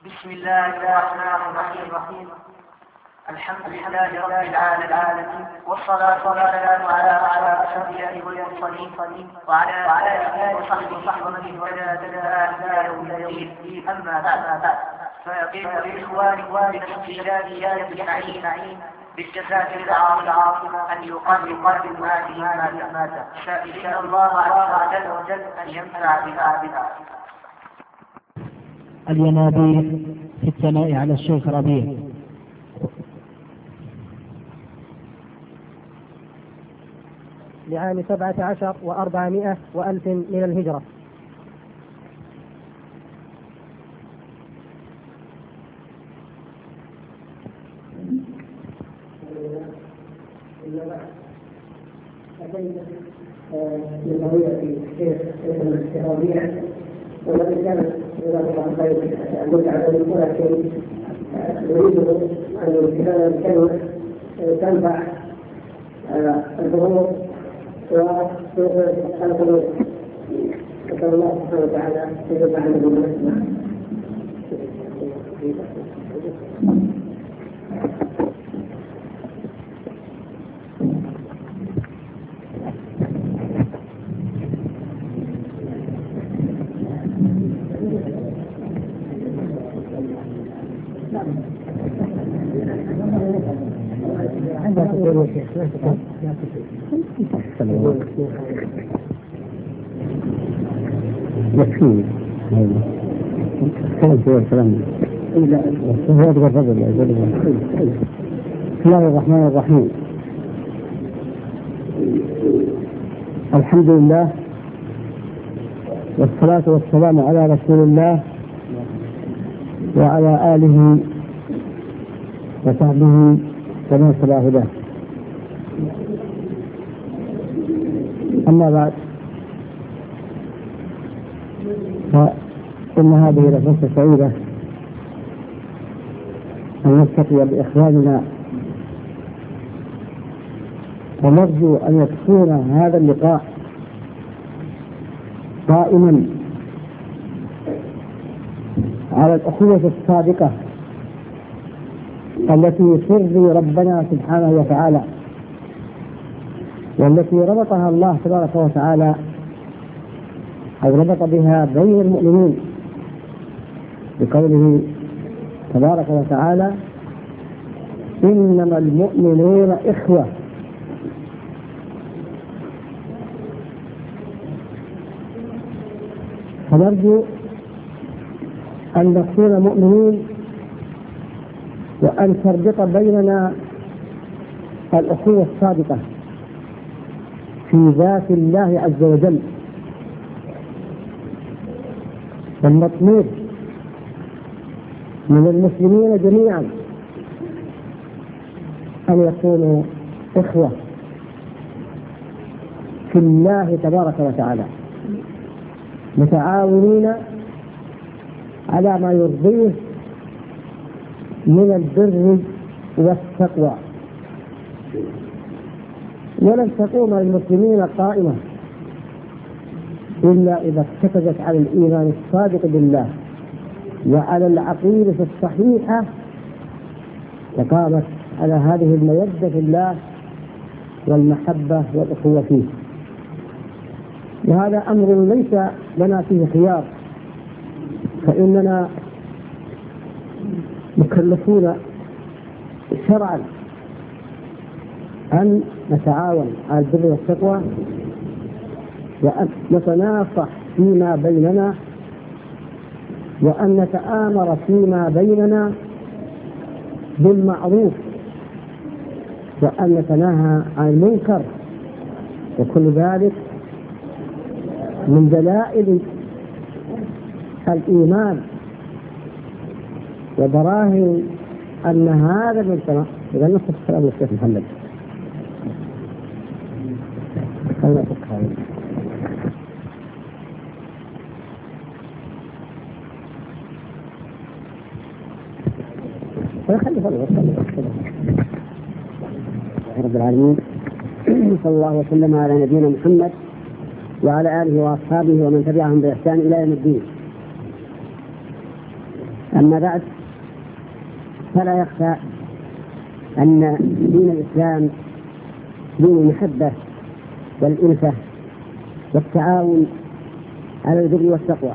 بسم الله الرحمن الرحيم. الحمد لله رب العالمين، والصلاة والسلام على أشرف الأنبياء والمرسلين وعلى آله وصحبه ومن اهتدى يوم الدين. أما بعد، فيقول الإخوان من استجلاب أجمعين بالجزائر العاصمة أن يقدم هذه المادة، سائلين الله عز وجل أن ينفع بها. الينابيع في الثناء على الشيخ ربيع. لعام 17 و400 وألف من الهجرة. من طريقة الشيخ ربيع، والذي كان يراد عن طريق المتعة لكل شيء يريد أن الكلمة تنفع الظهور والقلوب. نسأل الله سبحانه وتعالى أن يجعلنا ممن نسمع. يكفي الكلام بسم الله الرحمن الرحيم. الحمد لله والصلاة والسلام على رسول الله وعلى آله وصحبه ومن تبع هداه. أما بعد، فإن هذه الفرصة سعيدة أن نلتقي بإخواننا، ونرجو أن يكون هذا اللقاء قائما على الأخوة الصادقة التي ترضي ربنا سبحانه وتعالى، والتي ربطها الله تبارك وتعالى أو ربط بها بين المؤمنين بقوله تبارك وتعالى: إنما المؤمنون إخوة. فنرجو أن نكون مؤمنين، وأن تربط بيننا الأخوة الصادقة في ذات الله عز وجل. والمطلوب من المسلمين جميعا أن يكونوا إخوة في الله تبارك وتعالى، متعاونين على ما يرضيه من البر والتقوى. ولن تقوم المسلمين قائمة إلا إذا ارتكزت على الإيمان الصادق بالله وعلى العقيدة الصحيحة، وقامت على هذه المودة في الله والمحبة والأخوة فيه. وهذا أمر ليس لنا فيه خيار، فإننا مكلفون شرعا أن نتعاون على البر والتقوى، وأن نتناصح فيما بيننا، وأن نتآمر فيما بيننا بالمعروف، وأن نتناهى عن المنكر. وكل ذلك من دلائل الإيمان وبراهين أن هذا المجتمع. إذا نصف السلام للشيخ محمد. رب العالمين، صلى الله وسلم على نبينا محمد وعلى آله وأصحابه ومن تبعهم بإحسان إلى يوم الدين. أما بعد، فلا يخفى أن دين الإسلام دين المحبة والألفة والتعاون على البر والتقوى،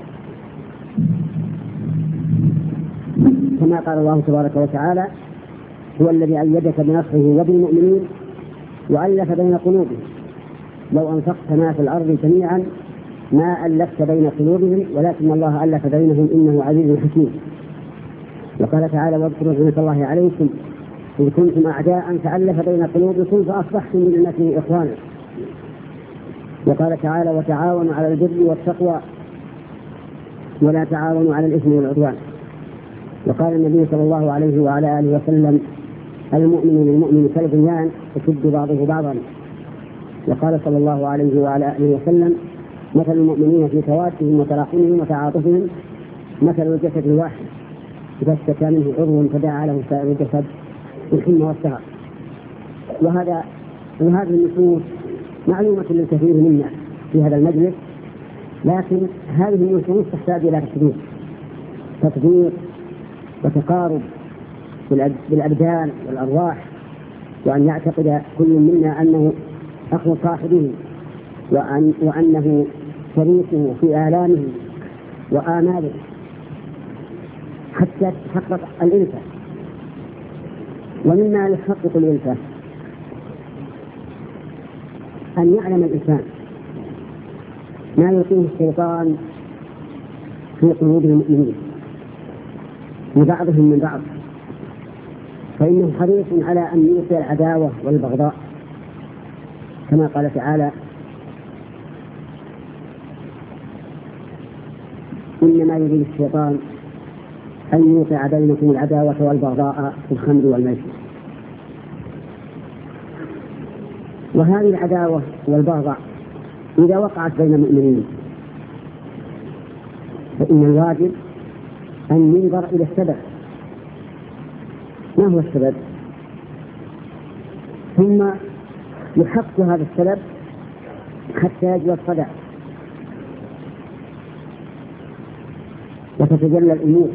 كما قال الله تبارك وتعالى: هو الذي أيدك بنصره وبالمؤمنين وألف بين قلوبهم لو أنفقت ما في الأرض جميعا ما ألفت بين قلوبهم ولكن الله ألف بينهم إنه عزيز حكيم. وقال تعالى: واذكروا نعمة الله عليكم إذ كنتم أعداء فألف بين قلوبكم فأصبحتم بنعمته إخوانا. وقال تعالى: وتعاونوا على البر والتقوى ولا تعاونوا على الإثم والعدوان. وقال النبي صلى الله عليه وعلى آله وسلم: المؤمن للمؤمن كالبنيان يشد بعضه بعضا. وقال صلى الله عليه وعلى آله وسلم: مثل المؤمنين في توادهم وتراحمهم وتعاطفهم مثل الجسد الواحد إذا اشتكى منه عضو تداعى له سائر الجسد بالحمى والسهر. وهذه النصوص معلومة للكثير منا في هذا المجلس، لكن هذه النصوص تحتاج إلى تطبيق وتقارب بالأبدان والأرواح، وأن يعتقد كل منا أنه أخو صاحبه وأنه شريكه في آلامه وآماله حتى تتحقق الألفة. ومما يحقق الألفة أن يعلم الإنسان ما يلقيه الشيطان في قلوب المؤمنين لبعضهم من بعض، فإنه حريص على أن يوقع العداوة والبغضاء، كما قال تعالى: إنما يريد الشيطان أن يوقع بينكم العداوة والبغضاء في الخمر والميسر. وهذه العداوة والبغضاء إذا وقعت بين المؤمنين فإن الواجب أن ينظر إلى السبب، ما هو السبب، ثم يحق هذا السبب حتى يجوى الصدع وتتجلى الأمور.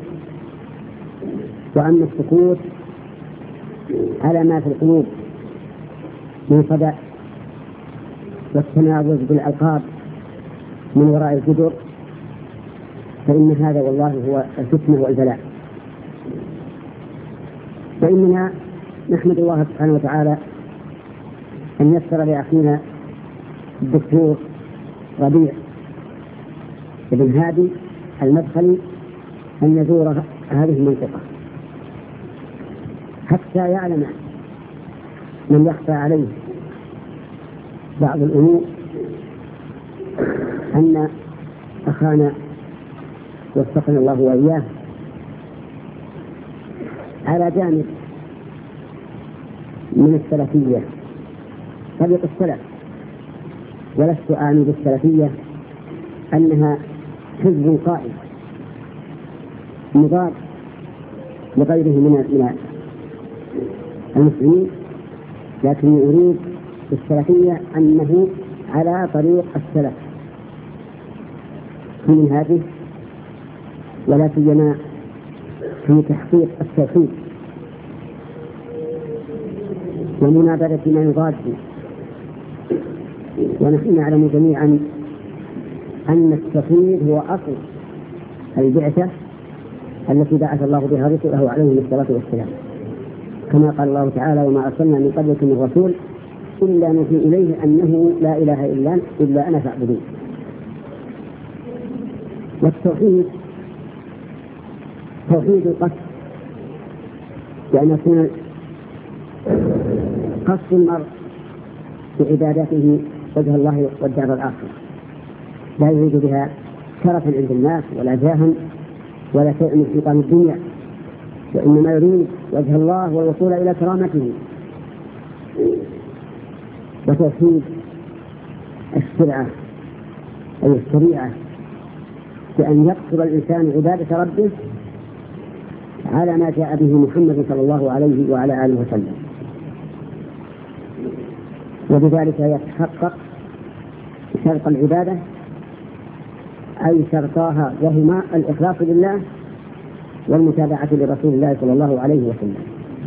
وأما السكوت على ما في القلوب من صدع والتناوز بالألقاب من وراء الجدر فإن هذا والله هو الفتنة والبلاء. فإننا نحمد الله سبحانه وتعالى أن يسر لأخينا الدكتور ربيع بن هادي المدخلي أن يزور هذه المنطقة حتى يعلم من يخفى عليه بعض الأمور أن أخانا وفقنا الله وإياه على جانب من السلفية طريق السلف. ولست أعني بالسلفية أنها حزب قائم مضاد لغيره من المسلمين، لكن أريد بالسلفية أنه على طريق السلف في منهاجه، ولا سيما في تحقيق التوحيد ومنابذة ما يضاد. ونحن نعلم جميعا أن التوحيد هو أصل البعثة التي بعث الله بها رسله عليهم الصلاة والسلام، كما قال الله تعالى: وما أرسلنا من قبلك من رسول إلا نوحي إليه أنه لا إله إلا أنا فاعبدون. والتوحيد توحيد القصد، بأن يكون قصد المرء بعبادته وجه الله والدار الآخرة، لا يريد بها شرفا عند الناس ولا جاها ولا شيء من حيطان الدنيا، وإنما يريد وجه الله والوصول إلى كرامته. وتوحيد الشريعة أي الشريعة بأن يقصد الإنسان عبادة ربه على ما جاء به محمد صلى الله عليه وعلى آله وسلم، وبذلك يتحقق شرط العبادة أي شرطاها، وهما الإخلاص لله والمتابعة لرسول الله صلى الله عليه وسلم.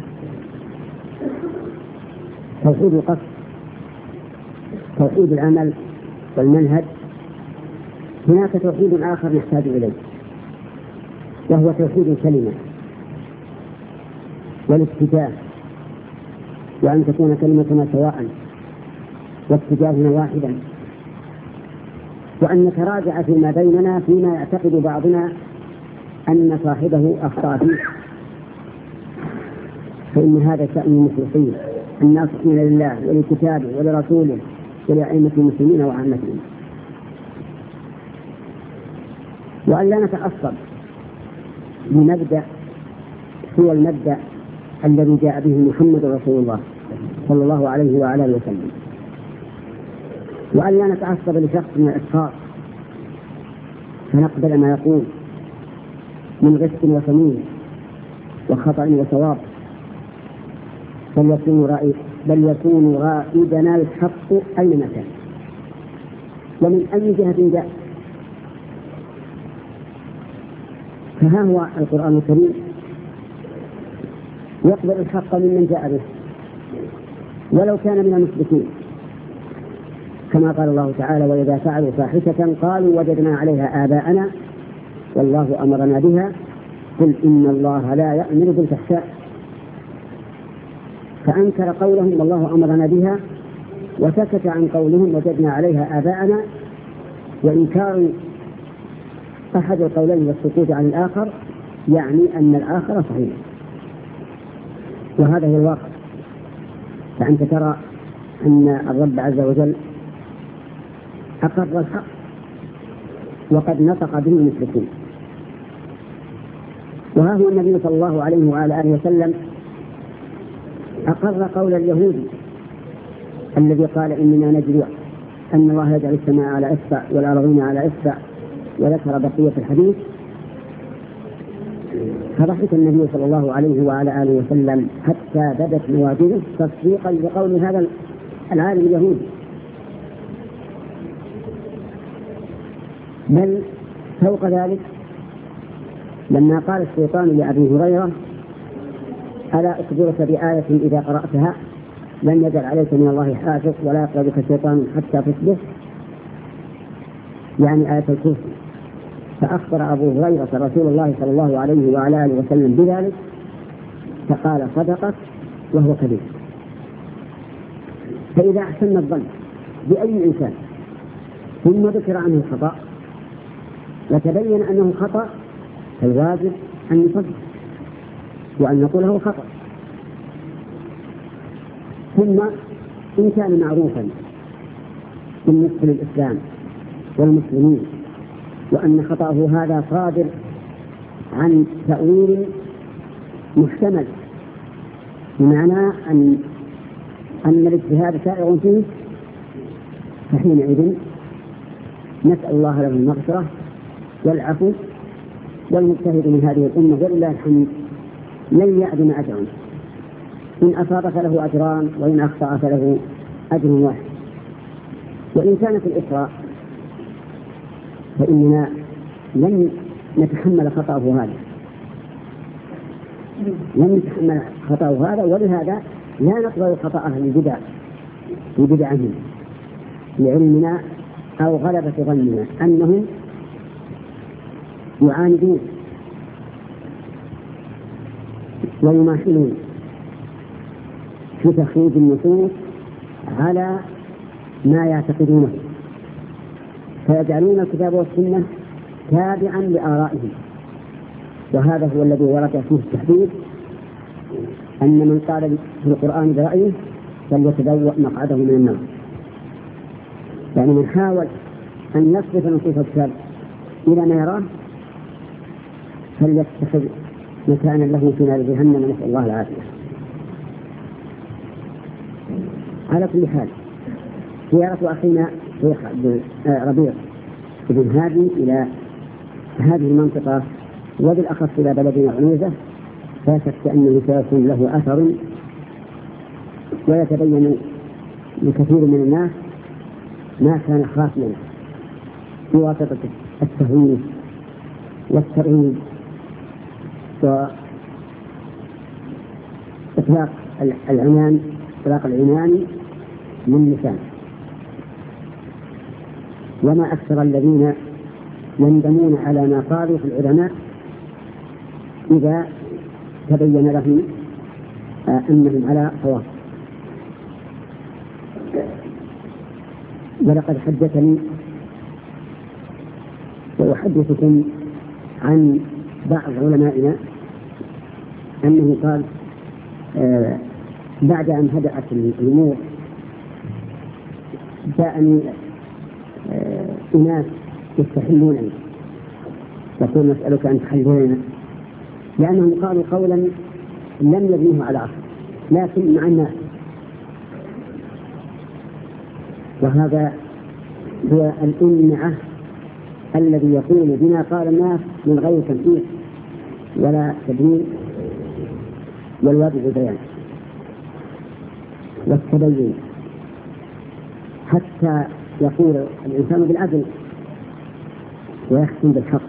توحيد القصد، توحيد العمل والمنهج. هناك توحيد آخر نحتاج إليه، وهو توحيد الكلمة والاتجاه، وأن تكون كلمتنا سواء واتجاهنا واحدا، وأن نتراجع فيما بيننا فيما يعتقد بعضنا أن صاحبه أخطأ فيه، فإن هذا شأن المخلصين الناصحين لله ولكتابه ولرسوله ولأئمة المسلمين وعامتهم. وأن لا نتعصب لمبدأ هو المبدأ الذي جاء به محمد رسول الله صلى الله عليه وعلى آله وسلم، وأن لا نتعصب لشخص من الأشخاص فنقبل ما يقول من غش وسمين وخطأ وصواب، بل يكون رائدنا الحق أينما كان ومن أي جهة جاء. فها هو القرآن الكريم يقبل الحق ممن جاء به ولو كان من المشركين، كما قال الله تعالى: وإذا فعلوا فاحشة قالوا وجدنا عليها آباءنا والله أمرنا بها قل إن الله لا يأمر بالفحشاء. فأنكر قولهم والله أمرنا بها وسكت عن قولهم وجدنا عليها آباءنا، وإنكار أحد القولين والسكوت عن الآخر يعني أن الآخر صحيح، وهذا هو الواقع. فأنت ترى أن الرب عز وجل أقر الحق وقد نطق به المشركين. وها هو النبي صلى الله عليه وعلى آله وسلم أقر قول اليهود الذي قال إننا ندري أن الله يجعل السماء على إصبع والأرضين على إصبع، وذكر بقية الحديث. فضحك النبي صلى الله عليه وعلى آله وسلم حتى بدت نواجذه تصديقا لقول هذا العالم اليهودي. بل فوق ذلك لما قال الشيطان لأبي هريرة: ألا أخبرك بآية إذا قرأتها لن يجعل عليك من الله حافظ ولا يقربك الشيطان حتى تصبح، يعني آية الكرسي. فأخبر أبو هريرة رسول الله صلى الله عليه وعلى آله وسلم بذلك فقال: صدقت وهو كذب. فإذا أحسن الظن بأي إنسان ثم ذكر عنه الخطأ وتبين أنه خطأ فالواجب أن نصدق وأن نقول له خطأ. ثم إن كان معروفا بالنسبة للإسلام والمسلمين وأن خطأه هذا صادر عن تأويل محتمل، بمعنى أن الاجتهاد سائغ فيه، فحينئذ نسأل الله له المغفرة والعفو، والمجتهد من هذه الأمة ولله الحمد لن يعدم أجرا، إن أصاب فله أجران وإن أخطأ فله أجر واحد. وإن كانت الإسراء فإننا لن نتحمل خطأه هذا، ولهذا لا نقبل خطأ أهل البدع ببدعهم لعلمنا أو غلبة ظننا أنهم يعاندون ويماثلون في تخريج النصوص على ما يعتقدونه، فيجعلون الكتاب والسنة تابعا لآرائهم. وهذا هو الذي ورد فيه التحديد أن من قال في القرآن برأيه فليتبوأ مقعده من النار. يعني من حاول أن يصرف نصوص الكتاب إلى ما يراه فليتخذ مكانا له في نار جهنم، نسأل الله العافية. على كل حال، زيارة أخينا شيخ ربيع بن هادي إلى هذه المنطقة وبالأخص إلى بلدنا عنيزة لا شك أنه سيكون له أثر ويتبين لكثير من الناس ما كان خافيا بواسطة التهويل والترهيب إطلاق العنان من لسان. وما أكثر الذين يندمون على ما قالوا في العلماء إذا تبين لهم أنهم على صواب. ولقد حدثني وأحدثكم عن بعض علمائنا أنه قال بعد أن هدأت الأمور جاءني أناس يستحلونني، يقول نسألك أن تحللنا، لأنهم قالوا قولا لم يبنيه على أصل لكن مع الناس. وهذا هو الإمعة الذي يقول بما قال الناس من غير تنفيذ ولا تبيين، والواجب البيان والتبين حتى يقول الإنسان بالعدل ويحكم بالحق.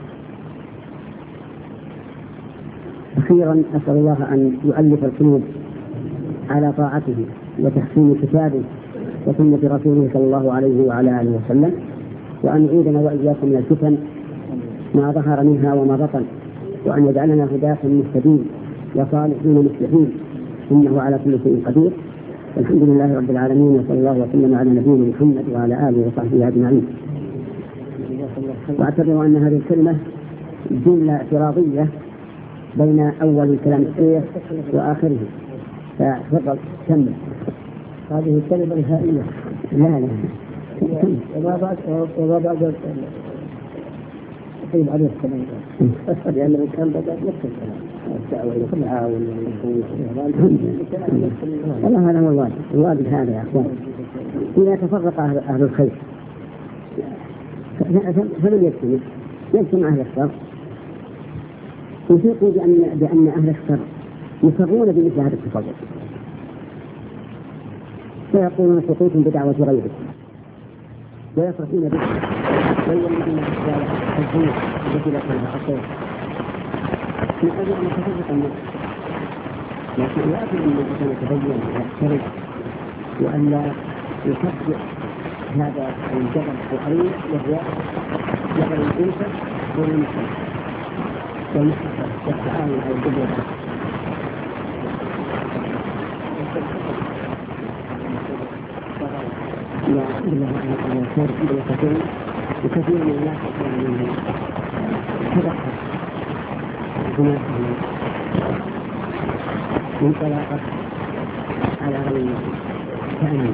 أخيرا أسأل الله أن يؤلف القلوب على طاعته وتحسين كتابه وسنة رسوله صلى الله عليه وعلى آله وسلم، وأن يعيدنا وإياكم من الفتن ما ظهر منها وما بطن، وأن يجعلنا هداة مهتدين وصالحين مصلحين، إنه على كل شيء قدير. الحمد لله رب العالمين، وصلى الله وسلم على نبينا محمد وعلى آله وصحبه أجمعين. واعتبروا أن هذه الكلمة جملة اعتراضية بين أول الكلام الصحيح وآخره، فتفضل كمل. هذه الكلمة نهائية. لا وما بعد طيب عليه السلام، لأنه كان بدأ نفس الكلام الدعوة إلى التعاون والله هذا هو الواجب هذا يا أخوان. إذا تفرق أهل الخير فمن يجتمع أهل الشر، يثيقوا بأن أهل الشر يصرون بمثل هذا التفرق، فيقولون سقوط بدعوة غيركم ويفرحون به ويولدون الزيت التي لا تنفع الخير من أجل أن يتفرق الناس. لكن لا أجل أن الإنسان يتبين ويحترق وأن لا يصدق هذا الجبل العظيم وهو جبل الأنثى والمسلم والمحبة والتعاون على الجبل. وكثير من الناس تذكر هناك من طلاقة على غير تأمين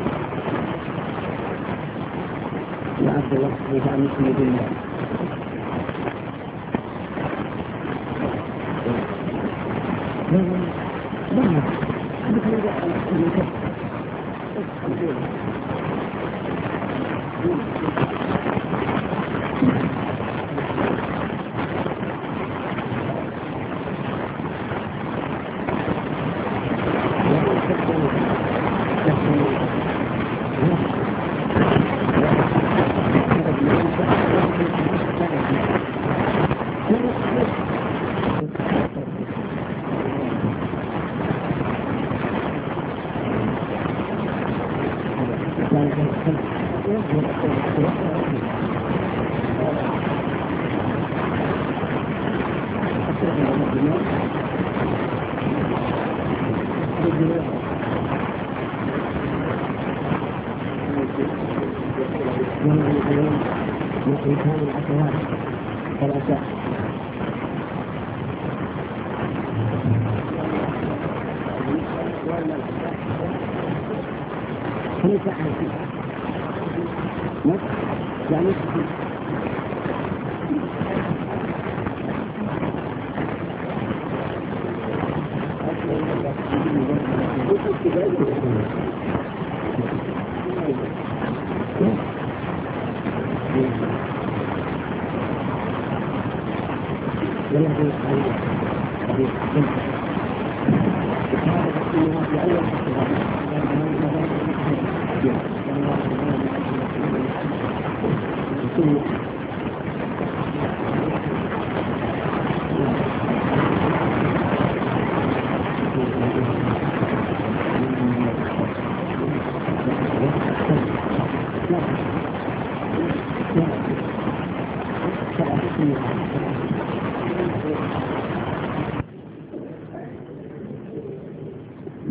وعبد الله سبحانه وتعالى بالله.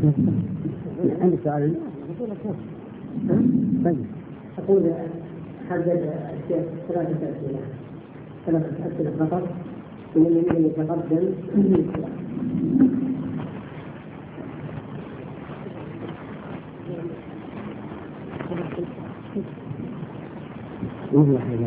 عندك سؤال؟ طيب. أقول حدد الشيخ ثلاثة أسئلة فقط من الذي يتقدم وهو حاجة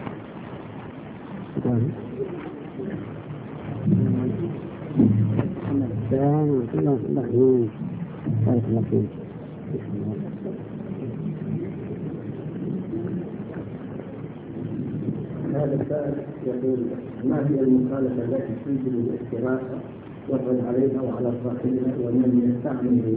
هذا السائل يقول: ما هي المخالفة التي توجب الافتراء والرد عليها وعلى صاحبها ومن يستعمل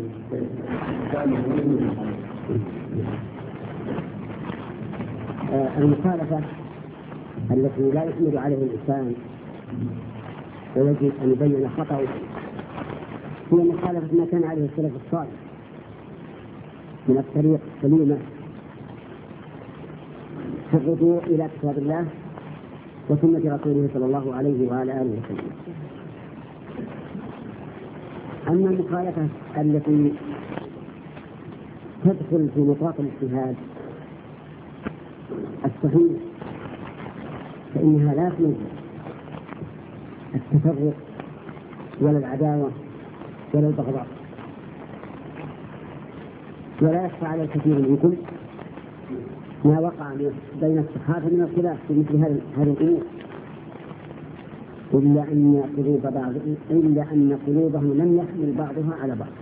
المخالفة التي لا يحمل عليه الإنسان ويجب أن يبين خطأه هي مخالفة ما كان عليه السلف الصالح من الطريق السليمة في الرجوع إلى كتاب الله وسنة رسوله صلى الله عليه وعلى آله وسلم. أما المخالفة التي تدخل في نطاق الاجتهاد الصحيح فإنها لا توجد التفرق ولا العداوة ولا البغضاء، ولا يخفى على الكثير منكم ما وقع بين الصحابة من الخلاف في مثل هذه الأمور، إلا أن قلوبهم لم يحمل بعضها على بعض.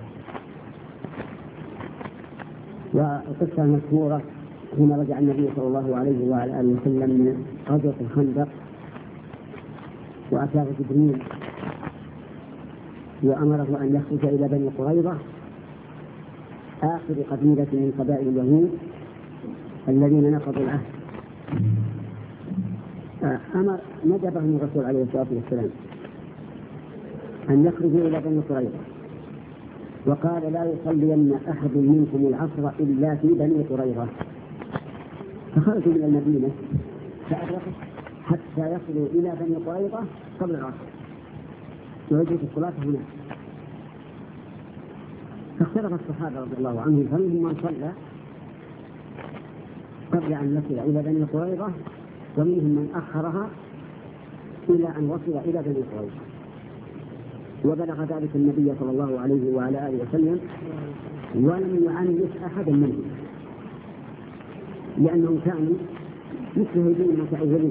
والقصة المشهورة حين رجع النبي صلى الله عليه وعلى آله وسلم من غزوة الخندق وأتاه جبريل وأمره أن يخرج إلى بني قريظة آخر قبيلة من قبائل اليهود الذين نقضوا العهد. ندبهم الرسول عليه الصلاة والسلام أن يخرجوا إلى بني قريظة، وقال: لا يصلين أحد منكم العصر إلا في بني قريظة. فخرجوا من المدينة فأدركوا حتى يصلوا إلى بني قريظة قبل العصر ويجري الصلاة هناك. فاختلف الصحابة رضي الله عنهم، فمنهم من صلى قبل أن يصل إلى بني قريظة، ومنهم من أخرها إلى أن وصل إلى بني قريظة. وبلغ ذلك النبي صلى الله عليه وعلى آله وسلم ولم يعنف أحدا منهم، لأنهم كانوا مجتهدين متأولين.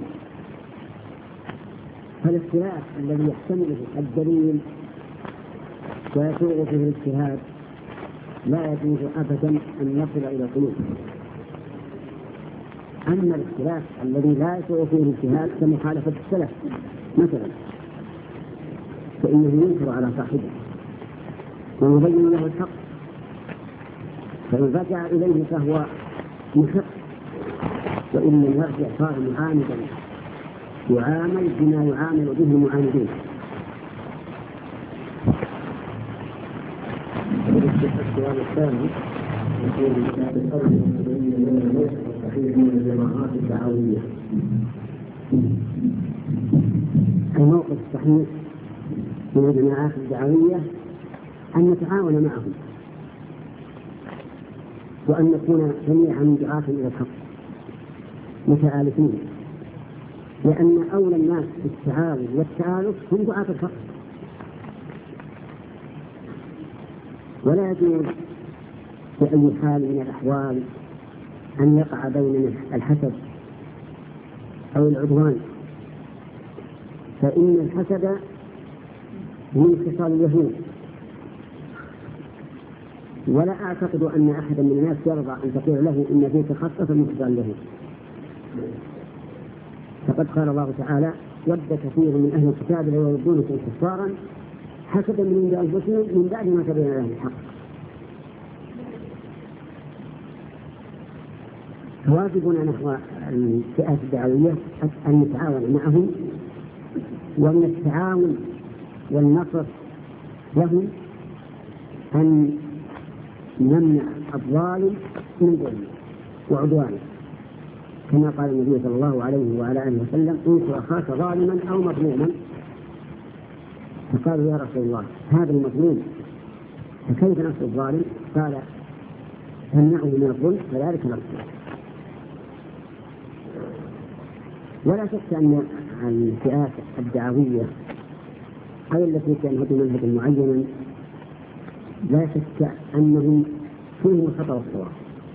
فالاختلاف الذي يحتمله الدليل ويسوغ فيه الاجتهاد لا يجوز أبدا أن يصل إلى القلوب. أما الاختلاف الذي لا يسوغ فيه الاجتهاد كمخالفة السلف مثلا، فإنه ينكر على صاحبه ويبين له الحق، فإن رجع إليه فهو محق، وإن لم يرجع صار معاندا يعامل بما يعامل به المعاندين. السؤال الثاني يقول: الفرق بين الصحيح من الجماعات الدعوية. الموقف الصحيح من الجماعات الدعوية أن نتعاون معهم وأن نكون جميعا دعاة إلى الحق متآلفين، لأن أولى الناس بالتعاون والتآلف هم دعاة الحق. ولا يجوز بأي حال من الأحوال أن يقع بيننا الحسد أو العدوان، فإن الحسد من خصال اليهود، ولا أعتقد أن أحدا من الناس يرضى أن تقول له إن فيك خصلة من خصال اليهود. فقد قال الله تعالى: ود كثير من أهل الكتاب ليردونكم كفارا حسدا من عند أنفسهم من بعد ما تبين لهم الحق. واجبنا نحو الفئات الدعوية أن نتعاون معهم، ومن التعاون والنصر لهم أن نمنع الظالم من ظلمه وعدوانه، كما قال النبي صلى الله عليه وعلى آله وسلم: انصر أخاك ظالما أو مظلوما. فقالوا: يا رسول الله، هذا المظلوم فكيف نصر الظالم؟ قال تمنعه من الظلم فذلك نصره. ولا شك أن الفئات الدعوية أو التي تنهج منهجا معينا لا شك أنهم فيهم الخطأ والصواب،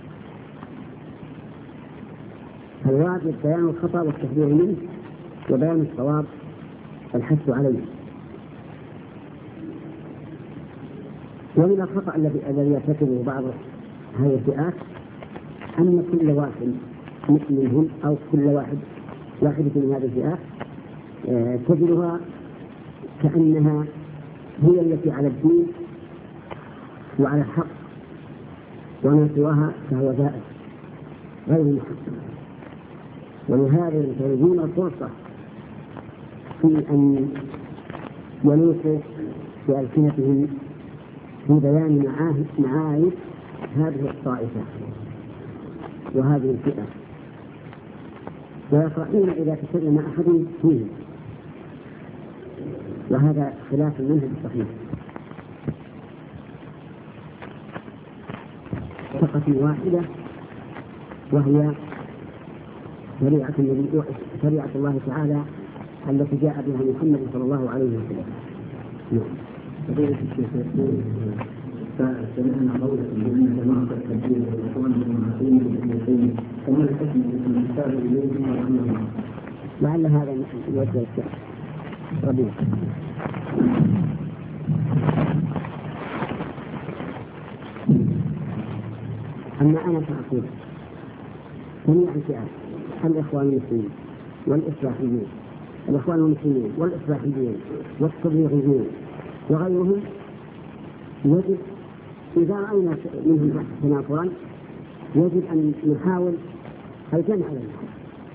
فالواجب بيان الخطأ والتحذير منه وبيان الصواب والحث عليه. ومن الخطأ الذي يرتكبه بعض هذه الفئات أن كل واحد منهم أو كل واحدة من هذه الفئات تجدها كأنها هي التي على الدين وعلى الحق، وما سواها فهو زائد غير محق. ولهذا ينتهزون الفرصة في أن يلوحوا بألسنتهم في بيان معايب هذه الطائفة وهذه الفئة، ويفرحون إذا تكلم أحد فيه، وهذا خلاف المنهج الصحيح. فقط واحدة وهي شريعة الله تعالى التي جاء بها محمد صلى الله عليه وسلم. فضيلة الشيخ يقول فسمعنا قولة من جماعة التبديل والإخوان المعاصرين بالإثنين فما الحكم من الإنسان إليهم ورحمهم؟ لعل هذا يوجه الشيخ ربيع. أما أنا فأقول جميع الفئات الإخوان المسلمين والإصلاحيين، الإخوان المسلمين والإصلاحيين والتبليغيين وغيرهم، يجب إذا رأينا منهم تنافرا يجب أن نحاول الجمع بينهم.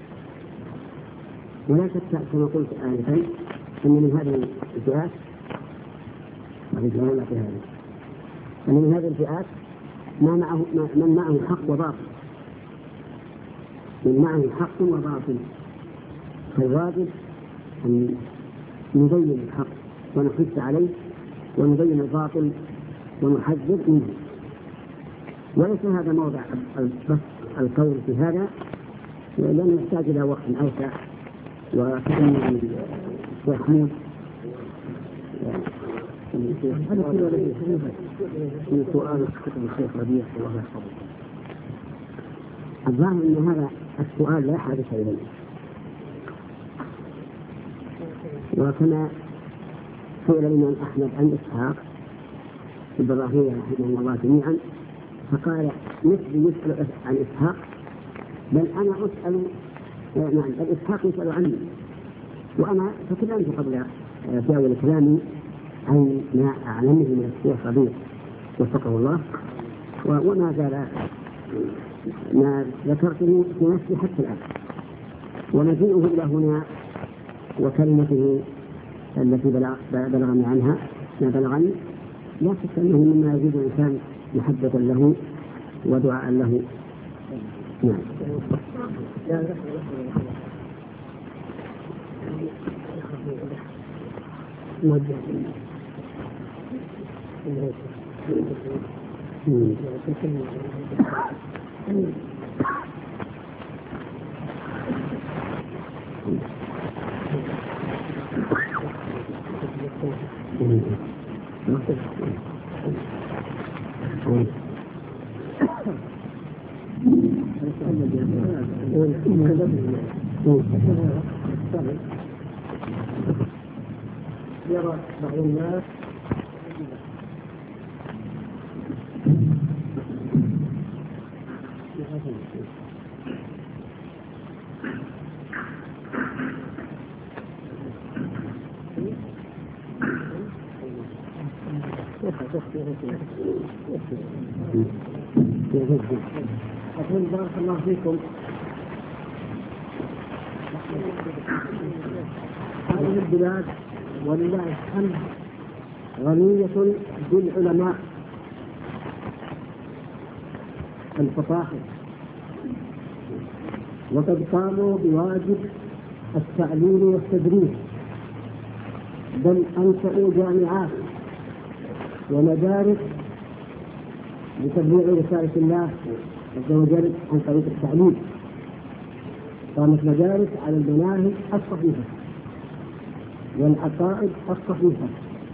ولا شك كما قلت آنفا أن من هذه الفئات من هذه الفئات من معه حق وباطل، من معه حق وباطل، فالواجب أن نبين الحق ونحث عليه ونبين الباطل ونحذر منه. وليس هذا موضع القول في هذا، لأنه يحتاج إلى وقت أوسع. وكأن الشيخ حمود هذا كله الذي في سؤال كتب الشيخ ربيع الله يحفظه. الظاهر أن هذا السؤال لا حاجة إليه، وكما سئل الإمام أحمد عن إسحاق البراهية رحمه الله جميعا فقال مثلي يسأل عن إسحاق، بل أنا أسأل نعم الإسحاق يسأل عني، وأنا تكلمت قبل في أول كلامي عن ما أعلمه من الشيخ ربيع وفقه الله، وما زال ما ذكرته في نفسي حتى الآن. ونجيئه إلى هنا وكلمته التي بلغني عنها ما بلغني لا شك أنه مما يزيد الإنسان محبة له ودعاء له. نعم. يرى بعض الناس أقول بارك الله فيكم. هذه البلاد ولله الحمد غنية بالعلماء الفصاحة، وقد قاموا بواجب التعليم والتدريس، بل أنشأوا جامعات ومدارس بتبليغ رسالة الله عز وجل عن طريق التعليم، قامت مدارس على المناهج الصحيحة والعقائد الصحيحة.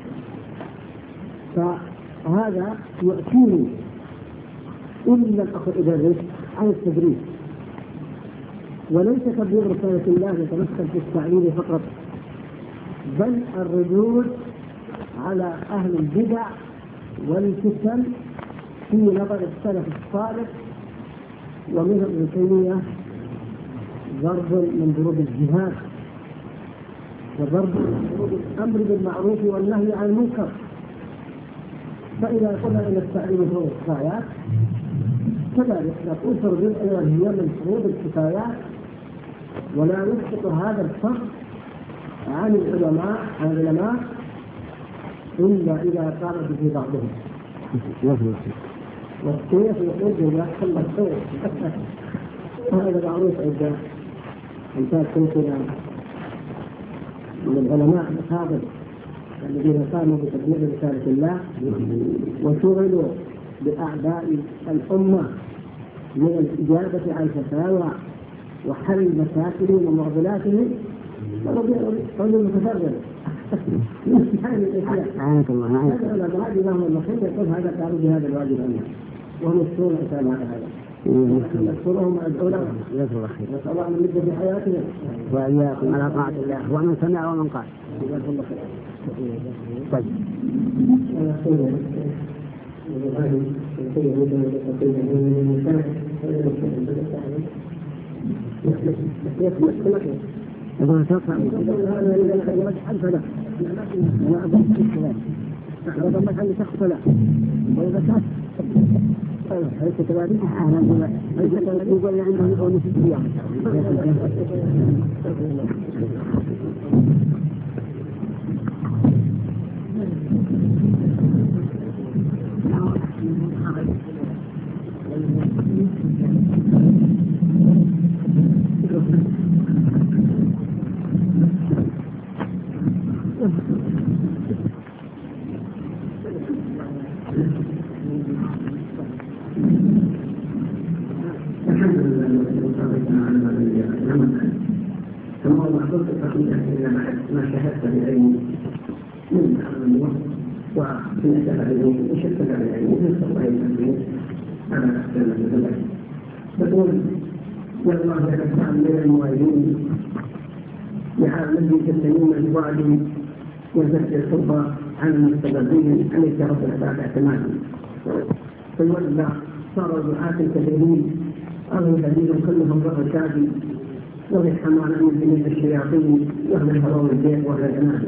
فهذا يؤتيني إن لم أخذ إدرس عن التدريس، وليس تبليغ رسالة الله يتمثل في التعليم فقط، بل الردود على أهل البدع والفتن في نظر السلف الصالح. ومنهم ابن تيمية ضرب من ضروب الجهاد، وضرب من ضروب الأمر بالمعروف والنهي عن المنكر. فإذا قلنا إن التعليم فروض الكفايات، كذلك نقول فروض أيضا هي من فروض الكفايات، ولا يسقط هذا الفرض عن العلماء إلا إذا قام به بعضهم. والسيف يقول جزاك الله خير. وهذا معروف عند أمثال كنتنا من العلماء الأكابر الذين قاموا بتبليغ رسالة الله وشغلوا بأعداء الأمة من الإجابة على الفتاوى وحل مشاكلهم ومعضلاتهم، رجل متفرغ من هذه الأشياء. هذا العلماء لهم المخيل يقول هذا قالوا بهذا الواجب عنه، وهم يشكرون على هذا. نشكرهم العلماء، نسأل الله أن يمد في حياتهم وإياكم على طاعة الله، ومن سمع ومن قال. طيب. إذا تقع هذا إذا مجحل فلا لا أبغى الكلام، إذا مجحل شخص لا، وإذا كان حيث كذلك أنا حيث كذلك يقول عنده يقول نفس اليوم. ما شاهدت بعيني من أمر وفي السبب وشفت بعيني من الله على أحسن بقول والله يتبع من الموالين يحاول يتسلمون الوعد ويزكي الخطبة عن المستقبلين أن يترك الأبعاد اعتمادا. فالوضع صار دعاة كثيرين أغلب الذين كلهم رغم كاذب ويحمل من جميع الشياطين وأهل الهرم البيت وأهل الأنام.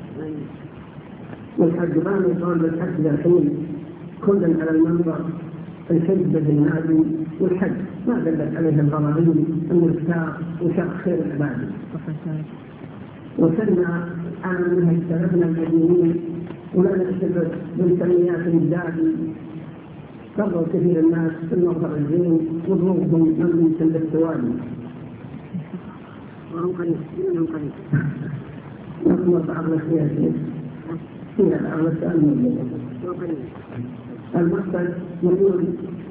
والحجبان يقول بالحج الحين كل على المنبر الحج بالنادي والحج ما دلت عليه الغرامين المختار وشق خير العباد. وصلنا على منهج سلفنا المدينين ولا نعتبر بالسميات الدادي. قرروا كثير الناس في المنظر الزين وضروبهم من سلة السوالي وهم قريب منهم قريب. نقوم بعض السياسين فيها الأمر المقصد يقول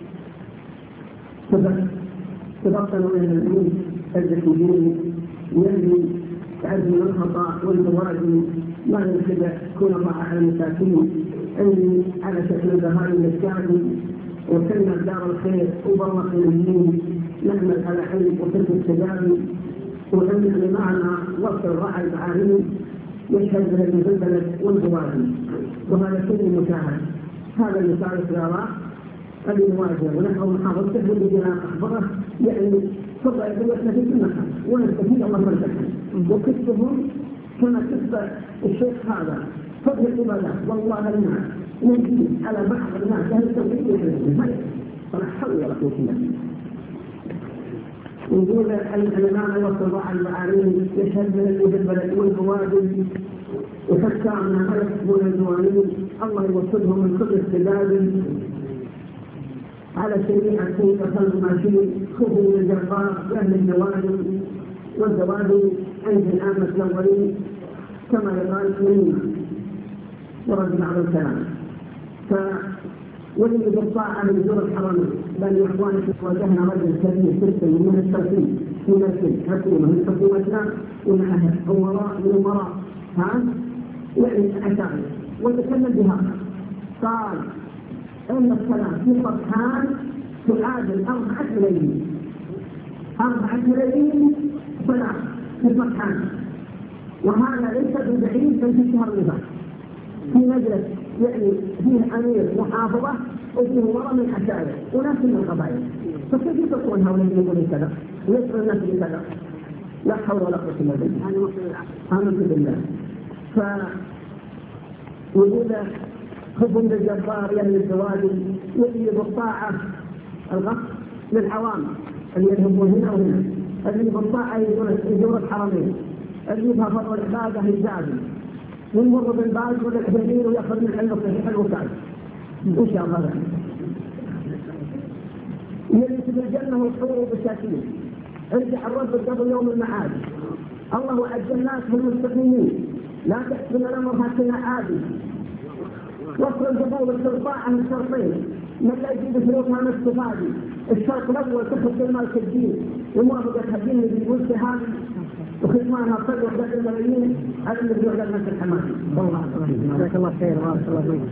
تبطلوا إلى الأمين الذكيين يلي تعزم الخطأ والموازن ما يمكن يكون الله على المساكين اللي على شكل بهائم الشعبي وكلمة دار الخير وبرق الدين نعمل على حلم وترك التجارب وعلم بمعنى وقت الرعي العالمي يشهد به البلد والبوادي وهذا شيء مشاهد. هذا المثال السيارات المواجهة ونحو محافظة تحدث بنا أخبره يعني فضع يقول نستفيد منها ونستفيد الله مرتبه وكتبهم كما كتب الشيخ هذا فضل الإبادات والله الناس نجيب على بعض الناس أهل التوحيد والحزب فلا حول ولا قوة إلا بالله. نقول العلماء والصراع المعارين يشهد من البلد والبوادي وفكر من خلق الجوانين الله يوصلهم من كل استدلال على شريعة فصل الماشين خذوا من الجبار لأهل الجوانب والزواج عند الآمة الأولين كما يقال كريمة ورد بعض الكلام. واللي بالطاعة من زور الحرمين، بل يا إخواني واجهنا رجل كبير جدا من التوحيد في مسجد حكومة من حكومتنا ومعها أمراء يعني أشاعر، وتكلم بهذا قال إن الصلاة في صفحان تعادل 4 ملايين 4 ملايين صلاة في صفحان، وهذا ليس ببعيد من في الشهر اللي فات في مجلس يعني فيه أمير محافظة وفيه مرة من أشاعر وناس من القبائل، فكيف تكون هؤلاء يقولون كذا ويسأل الناس بكذا؟ لا حول ولا قوة إلا بالله. آمنت بالله. فوجود حكم الجبار يهل الزواج يجي بالطاعة الغصب للعوام اللي يذهبون هنا وهنا، اللي بالطاعة يزور الحرمين، اللي يبغى فضل العبادة يزادي يمر بالباج ولا الحبيبين ويأخذ من حلو كعب إن شاء الله. يلي في الجنة والحور بالشاكين، ارجع الرب قبل يوم المعاد، الله وعد الناس بالمستقيمين، لا تحسن الأمر هكذا عادي. وصل القبول بالطاعة من شرطين، من لا يجيب فلوسها نفس فادي. الشرط الأول تخذ المال كالدين وموافقة الدين اللي يقول في هذا وختمانها صدر وحدة الملايين، هذا اللي يقول لنا في الحمام. جزاك الله خير وبارك الله فيك.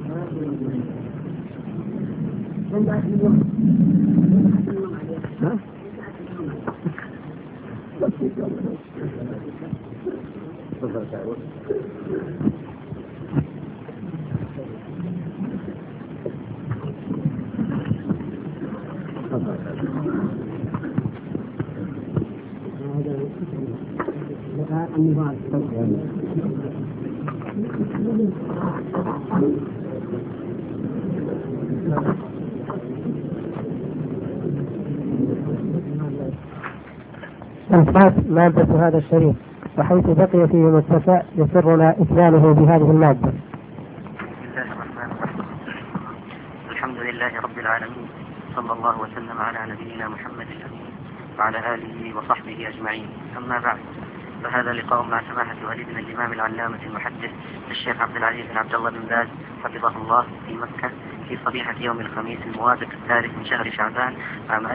أنفاس مادة هذا الشريط، وحيث بقي فيه متسع يسرنا إكماله بهذه المادة. بسم الله الرحمن الرحيم. الحمد لله رب العالمين، صلى الله وسلم على نبينا محمد الأمين وعلى آله وصحبه أجمعين. أما بعد، فهذا لقاء مع سماحة والدنا الإمام العلامة المحدث الشيخ عبد العزيز بن عبد الله بن باز حفظه الله في مكة في صبيحة يوم الخميس الموافق 3 من شهر شعبان عام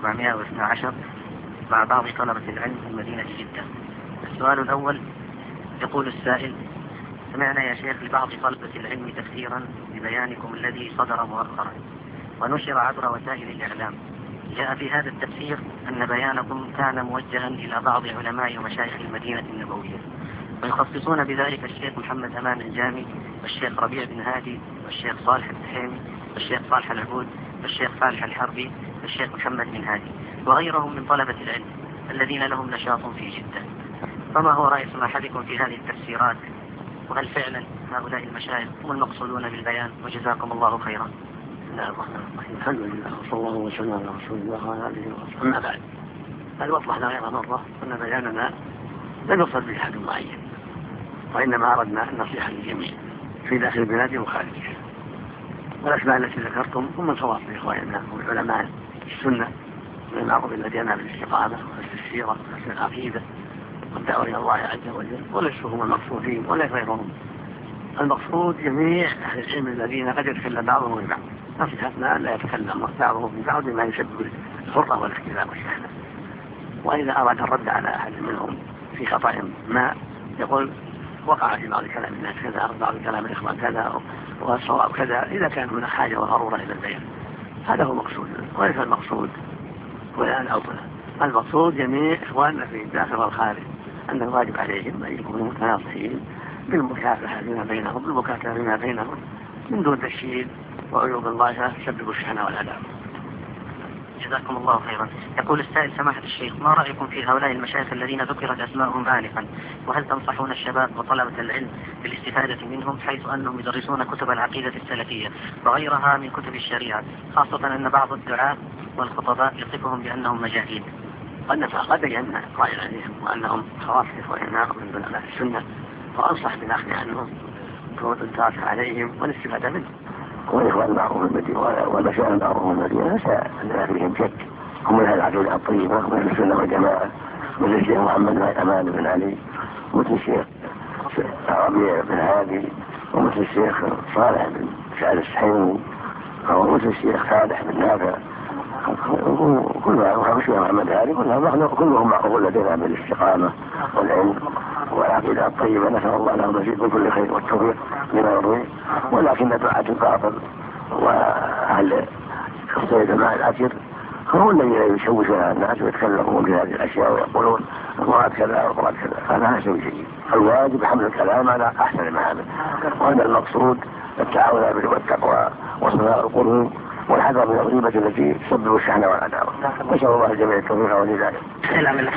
1412 مع بعض طلبة العلم من مدينة جدة. السؤال الأول، يقول السائل: سمعنا يا شيخ لبعض طلبة العلم تفسيرا لبيانكم الذي صدر مؤخرا ونشر عبر وسائل الإعلام. جاء في هذا التفسير أن بيانكم كان موجها إلى بعض علماء ومشايخ المدينة النبوية، ويخصصون بذلك الشيخ محمد أمان الجامي والشيخ ربيع بن هادي والشيخ صالح التحيمي والشيخ صالح العبود والشيخ فالح الحربي والشيخ محمد بن هادي وغيرهم من طلبة العلم الذين لهم نشاط في جدة. فما هو رأي سماحتكم في هذه التفسيرات؟ وهل فعلا هؤلاء المشايخ هم المقصودون بالبيان؟ وجزاكم الله خيرا. بسم الله الرحمن الرحيم. الحمد لله وصلى الله وسلم على رسول الله وعلى اله وصحبه. اما بعد، قد وضحنا غير مره ان بياننا لم يقصد به احد معين، وانما اردنا النصيحه للجميع في داخل البلاد وخارجها. والاسماء التي ذكرتم هم من خواص اخواننا والعلماء السنه من المعروف الذين بالاستقامه والسيره والعقيده والدعوه الى الله عز وجل، وليسوا هم المقصودين ولا غيرهم. المقصود جميع اهل العلم الذين قد يتكلم بعضهم ببعض. نصيحتنا لا يتكلم بعضهم ببعض بما يسبب الفرقه والاختلاف والشحنه. واذا اراد الرد على احد منهم في خطا ما يقول وقع في بعض كلام الناس كذا او بعض كلام الاخوان كذا والصواب كذا، اذا كان هناك حاجه وضروره الى البيان. هذا هو المقصود، وليس المقصود فلان او فلان. المقصود جميع اخواننا في الداخل والخارج ان الواجب عليهم ان يكونوا متناصحين بالمكافحه فيما بينهم، بالمكافحه فيما بينهم من دون تشهير وعيوب الله تسبب الشحنه والعداوه. جزاكم الله خيرا. يقول السائل: سماحة الشيخ، ما رأيكم في هؤلاء المشايخ الذين ذكرت أسماءهم آنفا؟ وهل تنصحون الشباب وطلبة العلم بالاستفادة منهم، حيث أنهم يدرسون كتب العقيدة السلفية وغيرها من كتب الشريعة، خاصة أن بعض الدعاة والخطباء يصفهم بأنهم مجاهيل؟ قد بينا رأي عليهم وأنهم خواص إخواننا من علماء السنة، وأنصح بالأخذ عنهم والإنصاف عليهم والاستفادة منهم. والإخوان معهم المدينة والمشاعر معهم المدينة لا فيهم شك، هم من العقيدة الطيبة ومن السنة والجماعة، مثل الشيخ محمد أمان بن علي ومثل الشيخ ربيع بن هادي ومثل الشيخ صالح بن سعد السحيمي ومثل الشيخ صالح بن نافع كلها الشيخ محمد هادي كلهم معروفون لدينا بالاستقامة والعلم والعقيدة الطيبة. نسأل الله لهم المزيد بكل خير والتوفيق لما يرضيه. ولكن دعاة الباطل وأهل الصيد مع الأجر هم الذين يشوشون على الناس ويتكلمون في هذه الأشياء ويقولون المراد كذا والمراد كذا. هذا لا يسوي شيء. الواجب حمل الكلام على أحسن المعامل، وهذا المقصود التعاون على البر والتقوى وصلاح القلوب والحذر من الغيبة التي تسبب الشحنة والعداوة. نسأل الله الجميع التوفيق ولذلك. سلام الله.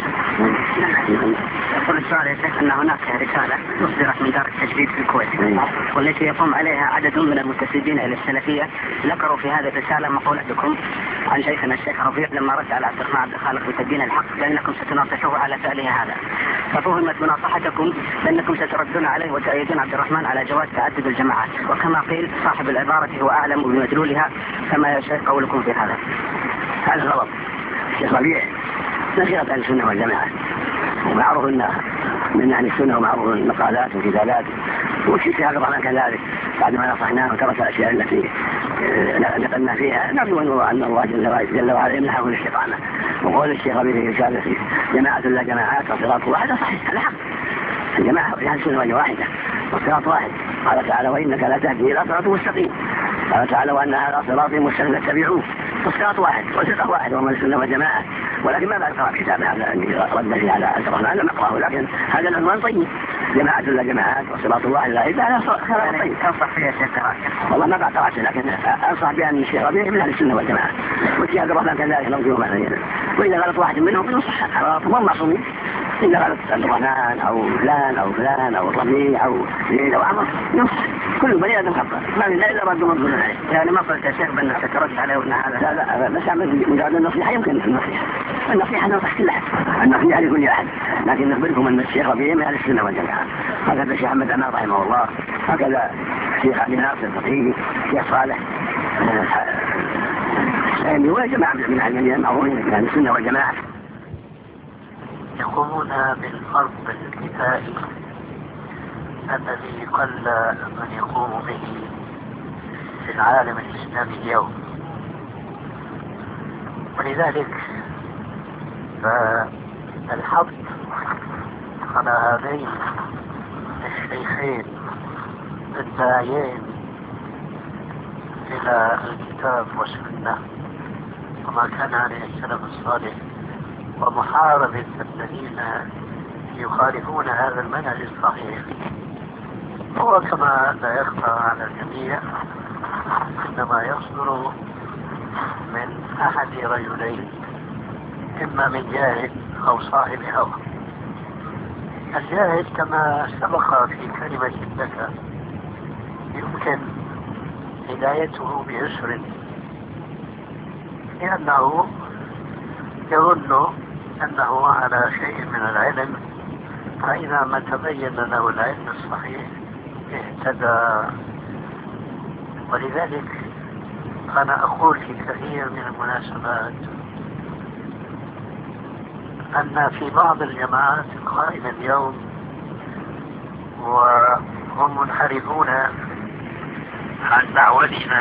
يقول السؤال يا شيخ أن هناك رسالة أصدرت من دار التجديد في الكويت والتي يقوم عليها عدد من المنتسبين إلى السلفية. ذكروا في هذه الرسالة مقولتكم عن شيخنا الشيخ ربيع لما رد على عبد الرحمن عبد الخالق بتدين الحق بأنكم ستناصحوه على فعله هذا، ففهمت مناصحتكم بأنكم ستردون عليه وتأيدون عبد الرحمن على جواز تعدد الجماعات، وكما قيل صاحب العبارة هو أعلم بمدلولها، فما يشير قولكم في هذا؟ هذا غلط. الشيخ ربيع نشرة أهل السنة والجماعة ومعروف أنه من أهل السنة ومعروف المقالات وجدالات، والشيخ عبد الرحمن كذلك بعد ما نصحناه وترك الأشياء التي نقلنا فيها نرجو أن الله جل وعلا يمنحه الاستقامة. وقول الشيخ ربيع في رسالته جماعة لا جماعات وصراط واحدة صحيح، هذا حق. الجماعة أهل السنة واحدة والصراط واحد. قال تعالى وإنك لا تهدي إلى صراط مستقيم. قال تعالى وأن هذا صراطي مستقيم فاتبعوه. والصراط واحد والفقه واحد وهم السنة والجماعة. ولكن ما بعد قرأ كتاب هذا رد فيه على عبد الرحمن لم أقرأه، لكن هذا العنوان طيب، جماعة لا جماعات وصراط واحد لا إله إلا الله طيب. أنصح فيها الشيخ والله ما بعد قرأته، لكن أنصح بأن الشيخ ربيع من أهل السنة والجماعة والشيخ عبد الرحمن كذلك نرجوه معنا. وإذا غلط واحد منهم فنصح غلطهم معصومين. إذا غلط عبد الرحمن أو فلان أو فلان أو الربيع أو زيد أو عمر نصح. كل بني آدم خطأ ما من إلا رد مظلوم عليه. يعني ما قلت يا شيخ بأنك ترد عليه وأن هذا لا بس مجرد النصيحة يمكن النصيحة ننصح كل أحد، النصيحة لكل أحد، لكن نخبركم أن الشيخ ربيع من أهل السنة والجماعة. هكذا الشيخ أحمد أمان رحمه الله، هكذا الشيخ علي ناصر الفقيه، الشيخ صالح الشامي وجماعة من أهل المعروفين من أهل السنة والجماعة يقومون بالفرض الكفائي الذي قل من يقوم به في العالم الإسلامي اليوم. ولذلك فالحظ على هذين الشيخين الداعيين إلى الكتاب والسنة وما كان عليه السلف الصالح ومحاربة الذين يخالفون هذا المنهج الصحيح، هو كما لا يخفى على الجميع إنما يصدر من أحد رجلين، إما من جاهل أو صاحب هوى. الجاهل كما سبق في كلمة لك يمكن هدايته بيسر، لأنه يظن أنه على شيء من العلم، فإذا ما تبين له العلم الصحيح اهتدى. ولذلك أنا أقول في كثير من المناسبات أن في بعض الجماعات القائمة اليوم وهم منحرفون عن دعوتنا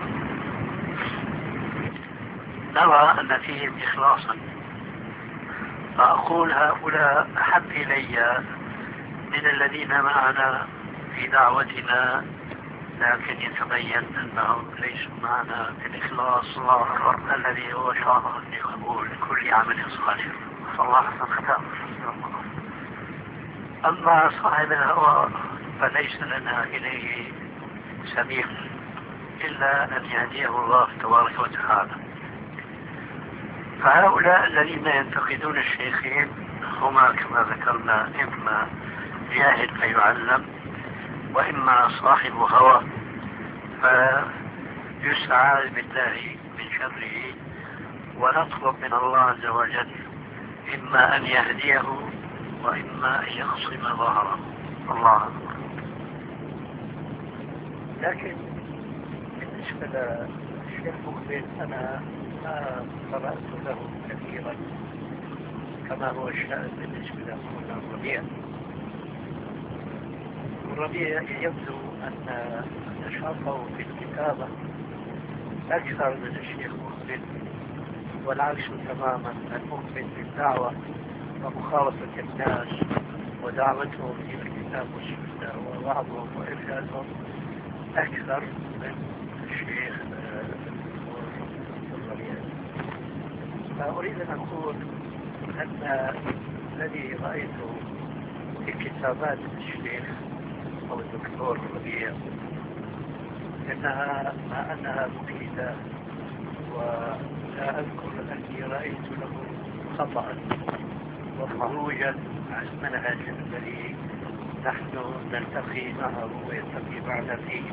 نرى أن فيهم إخلاصا، فأقول هؤلاء أحب إلي من الذين معنا في دعوتنا، لكن يتبين أنهم ليسوا معنا بالإخلاص الذي هو شرط لقبول كل عمل صالح. فالله ختام. أما صاحب الهوى فليس لنا إليه سبيل إلا أن يهديه الله تبارك وتعالى. فهؤلاء الذين ينتقدون الشيخين هما كما ذكرنا إما جاهل فيعلم، وإما صاحب هوى فيستعاذ بالله من شره، ونطلب من الله عز وجل إما أن يهديه وإما أن يخصم ظهره. الله أكبر. لكن بالنسبة للشيخ مقبل أنا ما قرأت له كثيرا كما هو الشأن بالنسبة لأخونا الربيع. الربيع يبدو أن نشاطه في الكتابة أكثر من الشيخ مخلد، والعكس تماما، المؤمن بالدعوة ومخالطة الناس ودعوتهم إلى الكتاب والسنة ووعظهم وإرشادهم أكثر من الشيخ الربيع. فأريد أن أقول أن الذي رأيته في كتابات الشيخ أو الدكتور الربيع إنها مع أنها مفيدة، ولا أذكر أني رأيت له خطأ وخروجا عن المنهج الذي نحن نلتقي معه ويلتقي معنا فيه.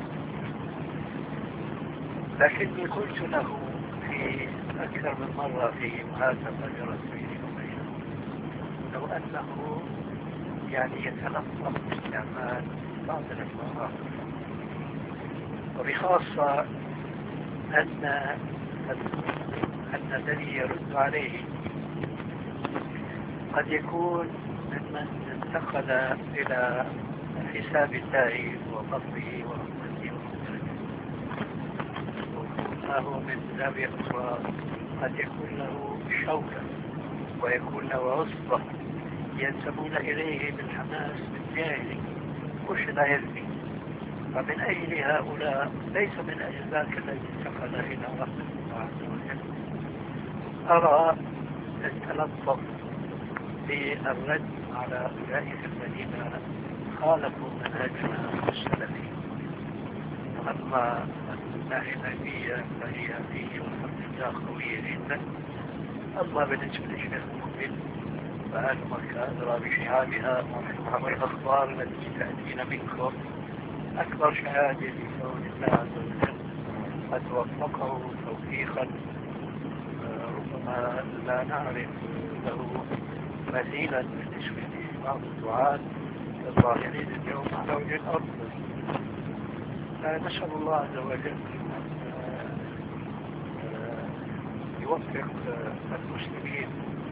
لكني قلت له في أكثر من مرة في محادثة جرت بيني وبينه لو أنه يعني يتلطف باستعمال بعض العبارات، وبخاصة أن الذي يرد عليه قد يكون ممن انتقل إلى حساب الله وفضله ورحمته وهو من زاوية أخرى قد يكون له شوكة ويكون له عصبة ينسبون إليه بالحماس بالجاهل وش لا يدري. فمن أجل هؤلاء ليس من أجل ذاك الذي انتقل إلى رحمة الله عز وجل أرى التلطف بالرد على أولئك الذين خالفوا منهجنا السلفي. أما الناحية العلمية فهي فيه والحمد لله قوية جدا. أما بالنسبة للشيخ مقبل فأهل مكة أدرى بشهادها والأخبار التي تأتينا منكم أكبر شهادة لكون الله عز وجل قد وفقه توفيقا ربما لا نعرف له مثيلا بالنسبة لبعض الدعاة الظاهرين اليوم على وجه الأرض. نسأل الله عز وجل يوفق المسلمين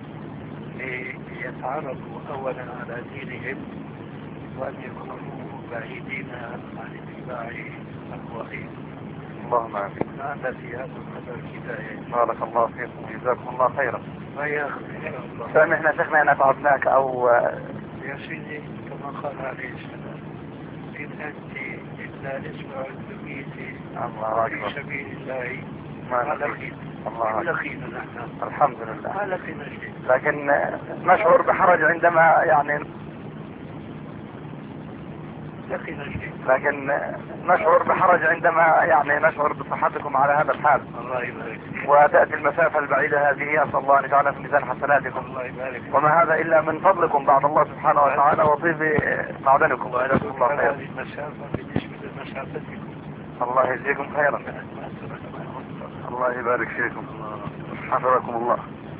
ليتعرضوا أولا على دينهم وأن يكونوا بعيدين عن اتباع أهوائهم. اللهم آمين. هذا في هذا القدر الكفاية. بارك الله فيكم وجزاكم الله خيرا. سامحنا شيخنا أن أتعبناك أو يا سيدي كما قال عليه السلام إن أنت إلا نسمع الدميت في سبيل الله ما لقينا. الله لقينا نحن الحمد لله ما لقينا شيء، لكن نشعر بحرج عندما لكن نشعر بحرج عندما نشعر بصحتكم على هذا الحال. الله يبارك. وتأتي المسافة البعيدة هذه، أسأل الله أن يجعلها في ميزان حسناتكم. الله يبارك. وما هذا إلا من فضلكم بعد الله سبحانه وتعالى وطيب معدنكم. وجزاكم الله خير. هذه المسافة بالنسبة لمسافتكم. الله يجزيكم خيرا. الله يبارك فيكم. حفظكم الله.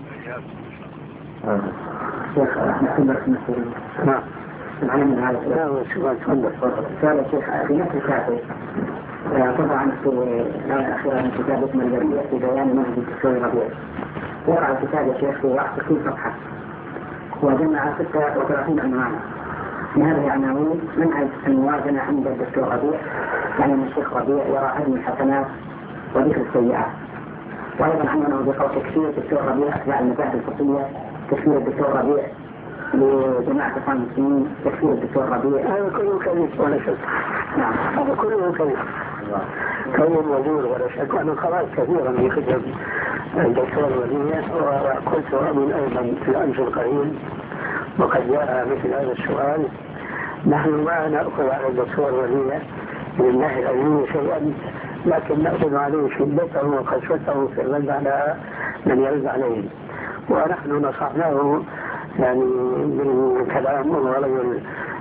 شيخ محمد نعم. معنا من هذا السؤال الشيخ في نفس الكاتب طبعا في الآية الأخيرة من كتاب اسم الجريء في بيان منهج الدكتور الربيع وقع الكتاب يا شيخ في 60 صفحة وجمع 36 عنوانا. من هذه العناوين منهج الموازنة عند الدكتور ربيع، يعني من الشيخ ربيع يرى علم الحسنات وذكر السيئات. وأيضا عنوانه بقول تكفير الدكتور ربيع أتباع المذاهب الفقهية، تكفير الدكتور ربيع لجماعة إخوان المسلمين، تكفير الدكتور ربيع. هذا كله كذب ولا شك. نعم هذا كله كذب. كذب وزور ولا شك. وأنا قرأت كثيرا في كتب الدكتور ربيع وقلت أؤمن أيضا في الأمس القريب وقد جاء مثل هذا السؤال. نحن ما نأخذ على الدكتور ربيع من الناحية العلمية شيئا، لكن نأخذ عليه شدته وقسوته في الرد على من يرد عليه. ونحن نصحناه بالكلام، وهو رجل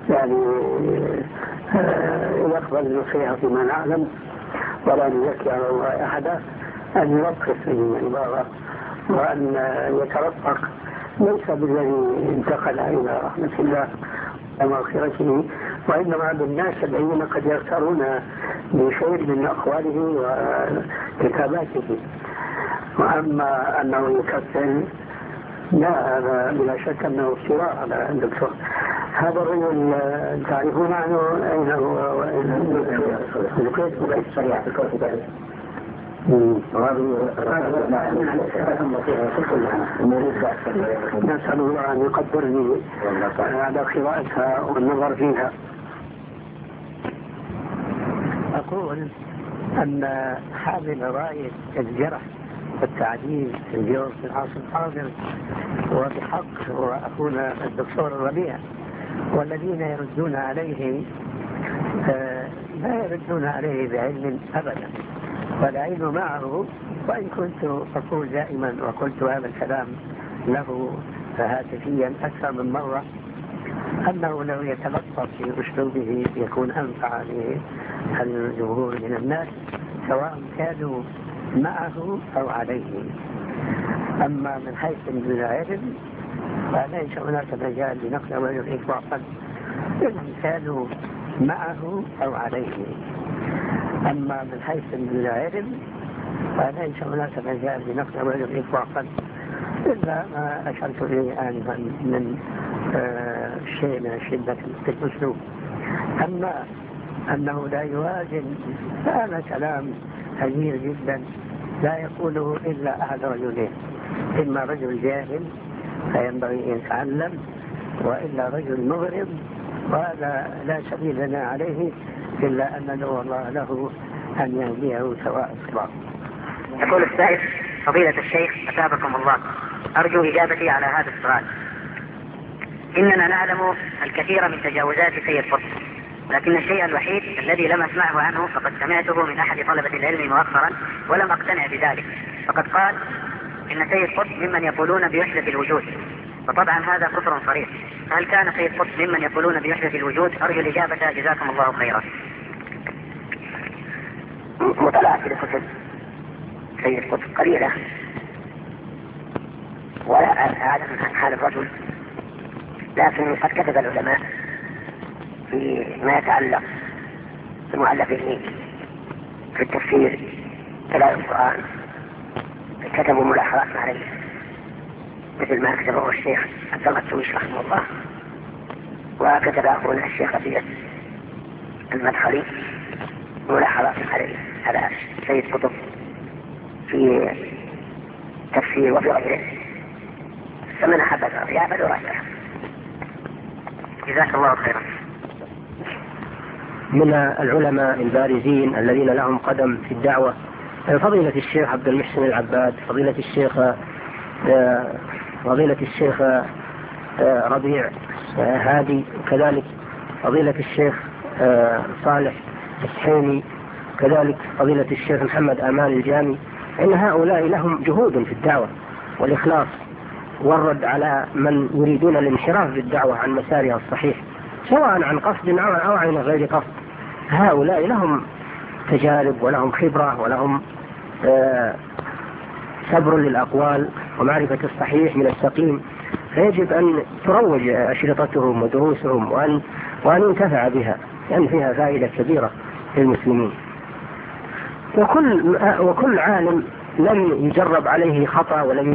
يقبل النصيحة فيما نعلم ولا نزكي على الله أحدا، أن يوقف العبارة وأن يترفق ليس بالذي انتقل إلى رحمة الله ومغفرته، وإنما بالناس الذين قد يغترون بشيء من أقواله وكتاباته. وأما أنه يكفر لا، هذا بلا شك أنه افتراء على الدكتور. هذا الرجل تعرفون عنه أين هو وأين نسأل الله أن يقدرني على قراءتها والنظر فيها. أقول أن هذه رأي الجرح والتعديل في اليوم في العصر الحاضر وبحق هو أخونا الدكتور الربيع، والذين يردون عليه لا يردون عليه بعلم أبدا، والعلم معه. وإن كنت أقول دائما وقلت هذا الكلام له هاتفيا أكثر من مرة أنه لو يتلطف في أسلوبه يكون أنفع للجمهور من الناس سواء كانوا معه أو عليه. أما من حيث العلم فليس هناك مجال لنقل الرجل إطلاقا إن كانوا معه أو عليه. أما من حيث العلم فليس هناك مجال لنقل الرجل إطلاقا إلا ما أشرت إليه آنفا من شيء من الشدة في الأسلوب. أما أنه لا يوازن فهذا كلام كبير جدا لا يقوله إلا أحد رجلين، إما رجل جاهل فينبغي أن يتعلم، وإلا رجل مغرب، وهذا لا سبيل لنا عليه إلا أن ندعو الله له أن يهديه سواء الصراط. يقول السائل: فضيلة الشيخ أثابكم الله، أرجو إجابتي على هذا السؤال. إننا نعلم الكثير من تجاوزات سيد قطب، لكن الشيء الوحيد الذي لم أسمعه عنه فقد سمعته من أحد طلبة العلم مؤخرا ولم أقتنع بذلك، فقد قال إن سيد قطب ممن يقولون بوحدة الوجود، وطبعا هذا كفر صريح. هل كان سيد قطب ممن يقولون بوحدة الوجود؟ أرجو الإجابة جزاكم الله خيرا. مطالعة لكتب سيد قطب قليلة ولا أعلم عن حال الرجل، لكن قد كتب العلماء في ما يتعلق بمؤلفه في التفسير تلاوة القرآن، كتبوا ملاحظات عليه مثل ما كتبه الشيخ الزمخشري رحمه الله، وكتب أخونا الشيخ أبي المدخلي ملاحظات عليه على سيد قطب في تفسير وفي غيره، فمن أحب الرأي فليراجعه. جزاك الله خيرا. من العلماء البارزين الذين لهم قدم في الدعوة فضيلة الشيخ عبد المحسن العباد، فضيلة الشيخ ربيع هادي، كذلك فضيلة الشيخ صالح السحيمي، كذلك فضيلة الشيخ محمد آمان الجامي. إن هؤلاء لهم جهود في الدعوة والإخلاص والرد على من يريدون الانحراف بالدعوة عن مسارها الصحيح سواء عن قصد أو عن غير قصد. هؤلاء لهم تجارب ولهم خبرة ولهم صبر للأقوال ومعرفة الصحيح من السقيم، فيجب أن تروج أشرطتهم ودروسهم وأن ينتفع بها، لأن فيها فائدة كبيرة للمسلمين. وكل عالم لم يجرب عليه خطأ ولم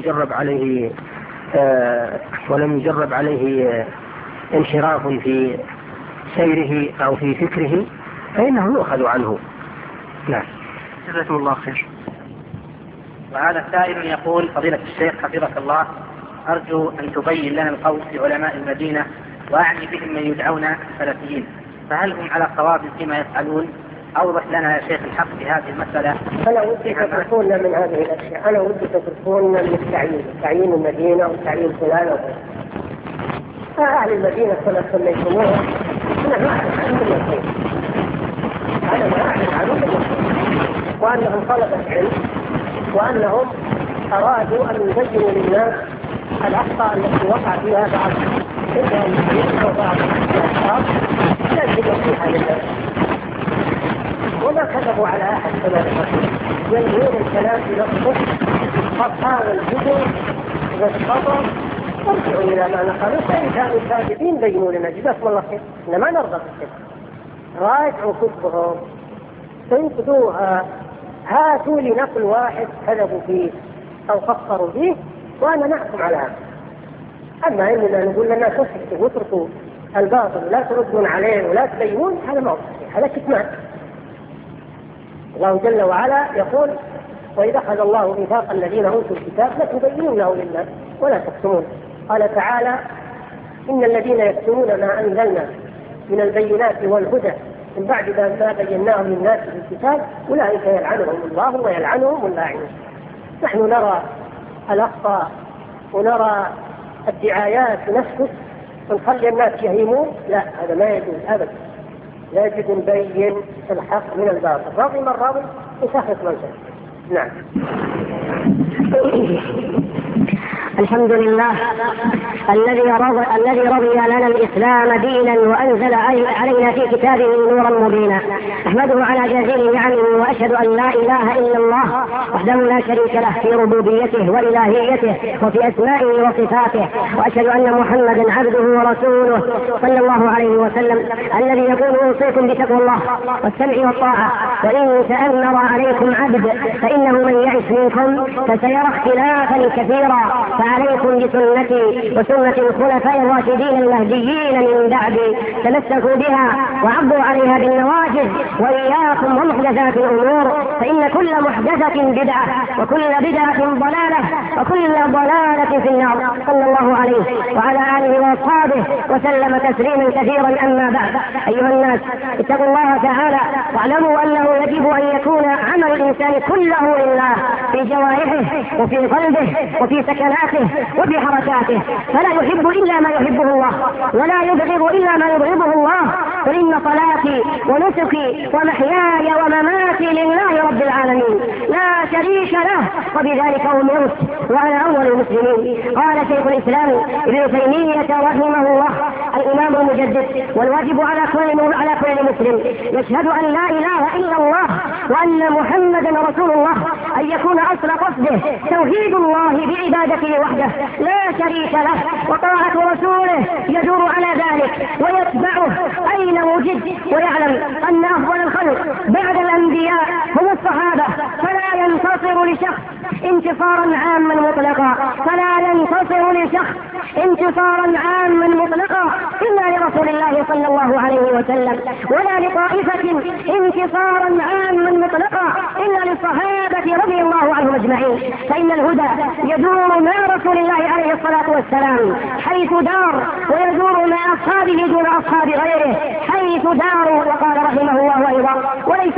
يجرب عليه انحراف في سيره أو في فكره فإنه يؤخذ عنه. نعم، جزاكم الله خير. وهذا سائل يقول: فضيلة الشيخ حفظك الله، أرجو أن تبين لنا القول في علماء المدينة، وأعني بهم من يدعون السلفيين، فهل هم على صواب فيما يفعلون؟ أوضح لنا يا شيخ الحق في هذه المسألة. أنا ودي تتركونا من هذه الأشياء، أنا ودي تتركونا من تعيين المدينة وتعيين فلان. أهل المدينة كما سميتموها أنا ما أعرف عنهم شيء، أنا ما أعرف عنهم شيء، وأنهم طلبة علم وأنهم أرادوا أن يبينوا للناس الأخطاء التي وقع فيها بعض المسلمين وبعض الأشخاص يجب فيها للناس، وما كذبوا على أحد كما ذكرت، ينهون الكلام في لفظه أصحاب الجدر والخطر. ارجعوا إلى ما نقلوا، فإن كانوا كاذبين بينوا لنا، جزاكم الله خير. إنما نرضى بالكذب، راجعوا كتبهم تنقدوها، هاتوا لي نقل واحد كذبوا فيه أو فكروا فيه وأنا نحكم على هذا. أما إننا نقول لنا تسكتوا واتركوا الباطل ولا تردون عليه ولا تبينون، هذا ما هو صحيح، هذا كتمان. الله جل وعلا يقول: وإذا أخذ الله ميثاق الذين أوتوا الكتاب لتبينونه للناس ولا تكتمون. قال تعالى: إن الذين يكتمون ما أنزلنا من البينات والهدى من بعد ما بيناه للناس في الكتاب أولئك يلعنهم الله ويلعنهم اللاعنون. نحن نرى الأخطاء ونرى الدعايات ونسكت ونخلي الناس يهيمون؟ لا، هذا ما يجوز أبدا. يجب نبين الحق من الباطل، راضي من راضي وسخط من سخط. نعم. الحمد لله الذي رضي لنا الإسلام دينا وأنزل علينا في كتابه نورا مبينا. أحمده على جزيل نعمه وأشهد أن لا إله إلا الله وحده لا شريك له في ربوبيته وإلهيته وفي أسمائه وصفاته، وأشهد أن محمدا عبده ورسوله صلى الله عليه وسلم الذي يقول: أوصيكم بتقوى الله والسمع والطاعة، وإن تأمر عليكم عبد فإنه من يعش منكم فسيرى اختلافا كثيرا، فعليكم بسنتي وسنة الخلفاء الراشدين المهديين من بعدي، تمسكوا بها وعضوا عليها بالنواجذ، وإياكم ومحدثات الأمور، فإن كل محدثة بدعة وكل بدعة ضلالة وكل ضلالة في النار. صلى الله عليه وعلى آله وأصحابه وسلم تسليما كثيرا. أما بعد، أيها الناس، اتقوا الله تعالى واعلموا أنه يجب أن يكون عمل الإنسان كله لله في جوارحه وفي قلبه وفي سكناته وفي حركاته، فلا يحب إلا ما يحبه الله ولا يبغض إلا ما يبغضه الله. قل إن صلاتي ونسكي ومحياي ومماتي لله رب العالمين لا شريك له وبذلك أمرت وأنا أول المسلمين. قال شيخ الإسلام ابن تيمية رحمه الله الإمام المجدد: والواجب على كل مسلم يشهد أن لا إله إلا الله وأن محمدا رسول الله، أن يكون أصل قصده توحيد الله بعبادته وحده لا شريك له، وطاعة رسوله يدور على ذلك ويتبعه أين وجد، ويعلم أن أفضل الخلق بعد الأنبياء هم الصحابة، فلا ينتصر لشخص انتصارا عاما مطلقا، فلا ينتصر لشخص انتصارا عاما مطلقا إلا لرسول الله صلى الله عليه وسلم، ولا لطائفة انتصارا عاما مطلقا إلا للصحابة رضي الله عنهم أجمعين. فإن الهدى يدور مع رسول الله عليه الصلاة والسلام حيث دار، ويدور مع أصحابه دون أصحاب غيره حيث داروا. وقال رحمه الله أيضا: وليس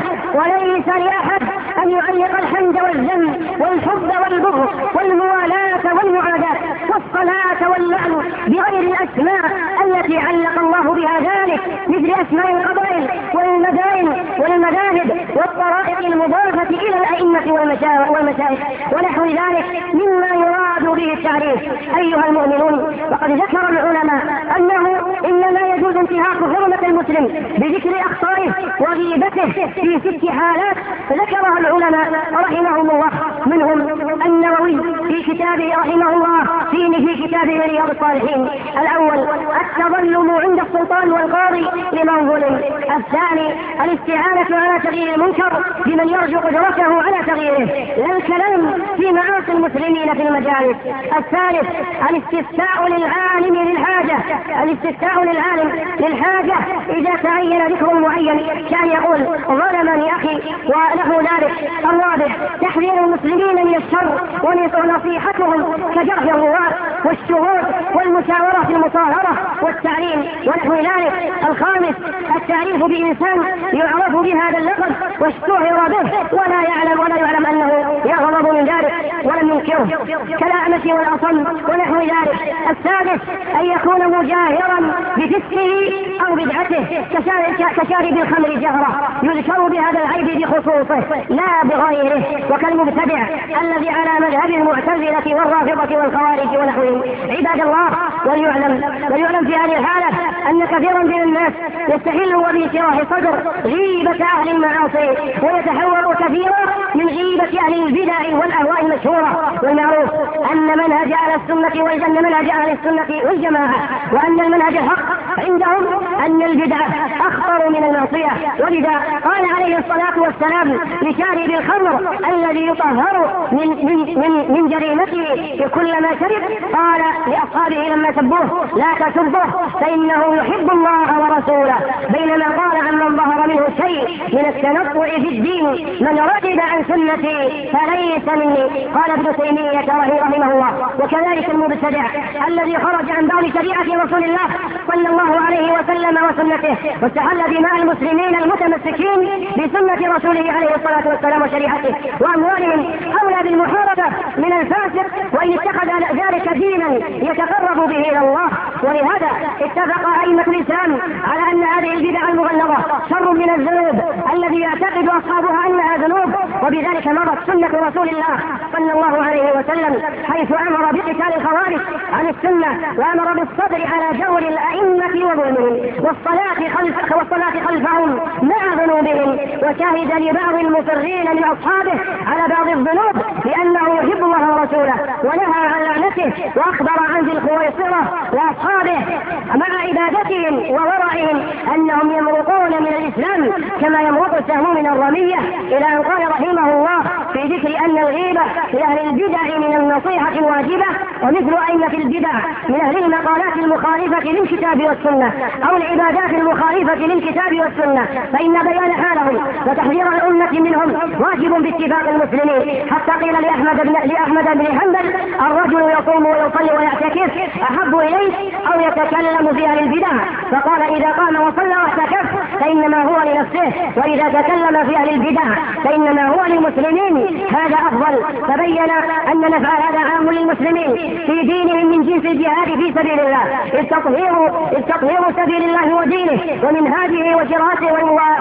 لأحد أن يعلق الحمد والذم والحب والبغض والموالاة والمعاداة والصلاة واللعن بغير الأسماء التي علق الله بها ذلك، مثل أسماء القبائل والمدائن والمذاهب والطرائق المضافة إلى الأئمة والمشايخ ونحو ذلك مما يراد به التعريف. أيها المؤمنون، وقد ذكر العلماء أنه إنما يجوز انتهاك حرمة المسلم بذكر أخطائه وغيبته في 6 حالات ذكرها العلماء رحمهم الله، منهم النووي في كتابه رحمه الله في كتابه رياض الصالحين: الأول التظلم عند السلطان والقاضي لمن ظلم. الثاني الاستعانة على تغيير المنكر بمن يرجو قدرته على تغييره، لا الكلام في معاصي المسلمين في المجالس. الثالث الاستفتاء للعالم للحاجة إذا تعين ذكر معين كان يقول: ظلمني أخي ونحو ذلك. الرابع تحذير المسلمين من الشر ونصيحتهم كجرح الرواة والشهود والمشاورة في المصاهرة والتعليم ونحو ذلك. الخامس التعريف بإنسان يعرف بهذا اللقب واشتهر به ولا يعلم أنه يغضب من ذلك ولم ينكره كالأعمش والأصم ونحو ذلك. السادس أن يكون مجاهرا بفسقه أو بدعته كشارب الخمر جهرة يذكر بهذا العيب بخصوصه لا بغيره، وكالمبتدع الذي على مذهب المعتزلة والرافضة والخوارج ونحوهم. عباد الله، وليعلم في هذه الحالة أن كثيرا من الناس يستحل وبانشراح صدر غيبة أهل المعاصي، ويتحول كثيرا من غيبة أهل البدع والأهواء المشهورة. والمعروف أن منهج أهل السنة والجماعة وأن المنهج الحق عندهم أن البدعة أخطر من المعصية. ولذا قال عليه الصلاة والسلام لشارب الخمر الذي يطهر من جريمته كلما شرب، قال لأصحابه لما سبوه: لا تسبه فإنه يحب الله ورسوله. بينما قال عن من ظهر منه شيء من التنطع في الدين: من رغب عن سنتي فليس مني. قال ابن تيمية رحمه الله: وكذلك المبتدع الذي خرج عن بعض شريعة رسول الله صلى الله عليه وسلم وسنته واستحل دماء المسلمين المتمسكين بسنة رسوله عليه الصلاة والسلام وشريعته وأموالهم أولى بالمحاربة من الفاسق، وإن اتخذ ذلك دينا يتقرب به إلى الله. ولهذا اتفق أئمة الإسلام على أن هذه البدع المغلظة شر من الذنوب الذي يعتقد أصحابها أنها ذنوب. وبذلك مضت سنة رسول الله صلى الله عليه وسلم، حيث أمر بقتال الخوارج عن السنة، وأمر بالصبر على جور الأئمة وظلمهم والصلاة خلفهم مع ذنوبهم، وشهد لبعض المصرين من أصحابه على بعض الذنوب بأنه يحب الله ورسوله، ونهى عن لعنته، وأخبر عن ذي الخويصرة وأصحابه مع عبادتهم وورعهم أنهم يمرقون من الإسلام كما يمرق السهم من الرمية، إلى أن قال رحمه الله في ذكر أن الغيبة لأهل البدع من النصيحة الواجبة، ومثل أئمة البدع من أهل المقالات المخالفة للكتاب والسنة أو العبادات المخالفة للكتاب والسنة، فإن بيان حالهم وتحذير الأمة منهم واجب باتفاق المسلمين. حتى قيل لأحمد بن حنبل: الرجل يصوم ويصلي ويعتكف أحب إليه أو يتكلم في أهل البدع؟ فقال: إذا قام وصلى واعتكف فإنما هو لنفسه، وإذا تكلم في أهل البدع فإنما هو للمسلمين، هذا أفضل. فبين أن نفع هذا عام للمسلمين في دينهم من جنس الجهاد في سبيل الله، إذ تطهير سبيل الله ودينه ومنهاجه وشرعته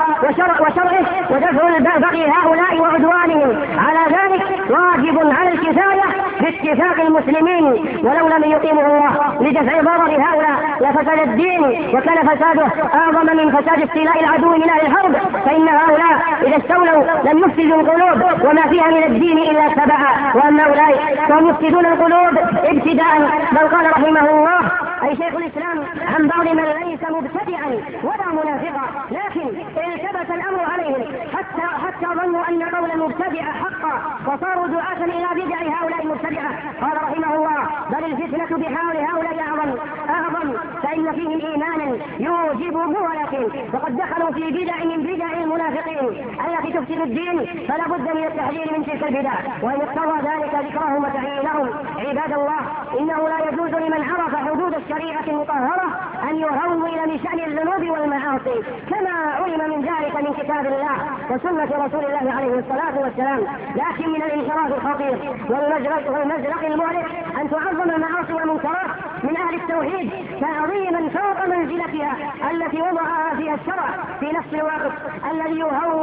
وشرعه، ودفع بغي هؤلاء وعدوانهم على ذلك واجب على الكفاية باتفاق المسلمين. ولو لم يقيمه الله لدفع ضرر هؤلاء لفسد الدين، وكان فساده أعظم من فساد استيلاء العدو من أهل الحرب، فإن هؤلاء إذا استولوا لم يفسدوا القلوب وما فيها من الدين إلا تبعا، وأما أولئك فهم يفسدون القلوب ابتداء. بل قال رحمه الله أي شيخ الإسلام عن بعض من ليس مبتدعا ولا منافقا، لكن التبس الأمر عليهم حتى ظنوا أن قول المبتدع حقا، وصاروا دعاة إلى بدع هؤلاء المبتدعة. قال رحمه الله: بل الفتنة بحال هؤلاء أعظم، فإن فيهم إيمانا يوجب مولة، وقد دخلوا في بدع من بدع المنافقين التي تفسد الدين، فلا بد من التحذير من تلك البدع، وإن اقتضى ذلك ذكرهم وتعيينهم. عباد الله، إنه لا يجوز لمن عرف حدود الشريعة المطهرة أن يهون من شأن الذنوب والمعاصي، كما علم من ذلك من كتاب الله وسنة رسول الله عليه الصلاة والسلام. لكن من الانحراف الخطير والمزرق المهلك أن تعظم المعاصي والمنكرات من أهل التوحيد تعظيما فوق منزلتها التي وضعها فيها الشرع في نفس الوقت الذي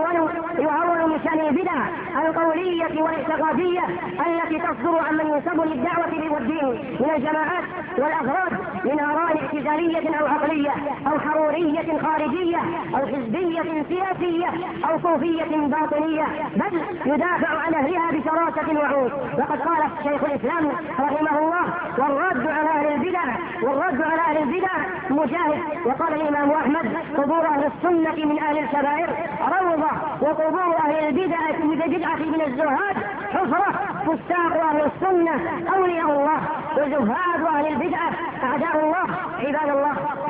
يهون من شأن البدع القولية والاعتقادية التي تصدر عن من ينسب للدعوة والدين من الجماعات والأفراد من آراء اعتزالية أو عقلية أو حرورية خارجية أو حزبية سياسية أو صوفية باطنية، بل يدافع عن أهلها بشراسة وعنف. وقد قال شيخ الإسلام رحمه الله: والرد على أهل البدع مجاهد. وقال الإمام أحمد: قبور أهل السنة من أهل الكبائر روضة، وقبور أهل البدعة من الزهاد حفرة. فساق أهل السنة أولياء الله، وزهاد أهل البدعة أعداء الله. عباد الله،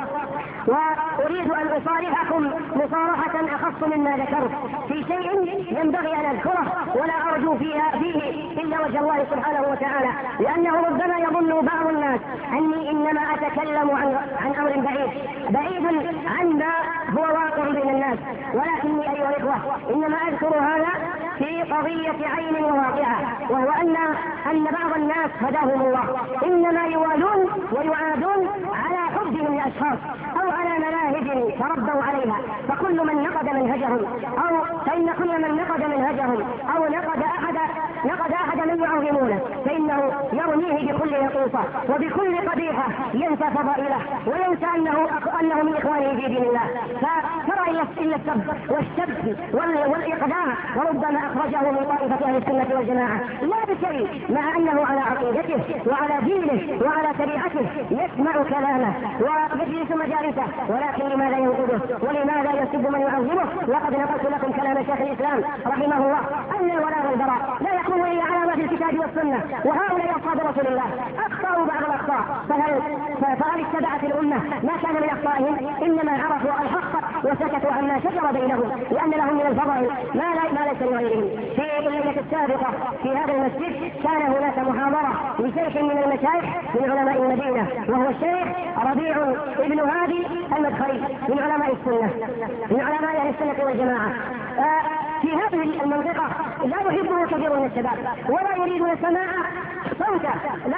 وأريد أن أصارحكم مصارحة أخص مما ذكرت في شيء ينبغي أن أذكره ولا أرجو فيه إلا وجه الله سبحانه وتعالى، لأنه ربما يظن بعض الناس أني إنما أتكلم عن أمر بعيد عما هو واقع بين الناس، ولكني أيها الإخوة إنما أذكر هذا في قضية عين وواقعة، وهو أن بعض الناس هداهم الله إنما يوالون ويعادون على حبهم لأشخاص أو على مناهج تربوا عليها. فكل من نقد منهجهم فإن كل من نقد منهجهم أو نقد أحد نقد أحد من يعظمونه فإنه يرميه بكل لطيفة وبكل قبيحة، ينسى فضائله وينسى أنه من إخوانه في دين الله. فترى إلا السب والشب والإقداع، وربما أخرجه من طائفة أهل السنة والجماعة لا بشيء، مع أنه على عقيدته وعلى دينه وعلى شريعته يسمع كلامه ويجلس مجالسه، ولكن لماذا ينقذه ولماذا يسب من يعظمه؟ وقد نقلت لكم كلام شيخ الإسلام رحمه الله أن الولاء والبراء لا يكون إلا على ما في الكتاب والسنة، وهؤلاء أصحاب رسول الله أخطأوا بعض الأخطاء، فهل اتبعت الأمة ما كان من أخطائهم؟ إنما عرفوا الحق وسكتوا عما شجر بينهم، لأن لهم من الفضائل ما ليس لغيرهم. في الليلة السابقة في هذا المسجد كان هناك محاضرة لشيخ من المشايخ من علماء المدينة، وهو الشيخ ربيع ابن هادي المدخلي من علماء السنة، من علماء أهل السنة والجماعة. في هذه المنطقة لا يحبه كثير من الشباب ولا يريدون سماع صوته،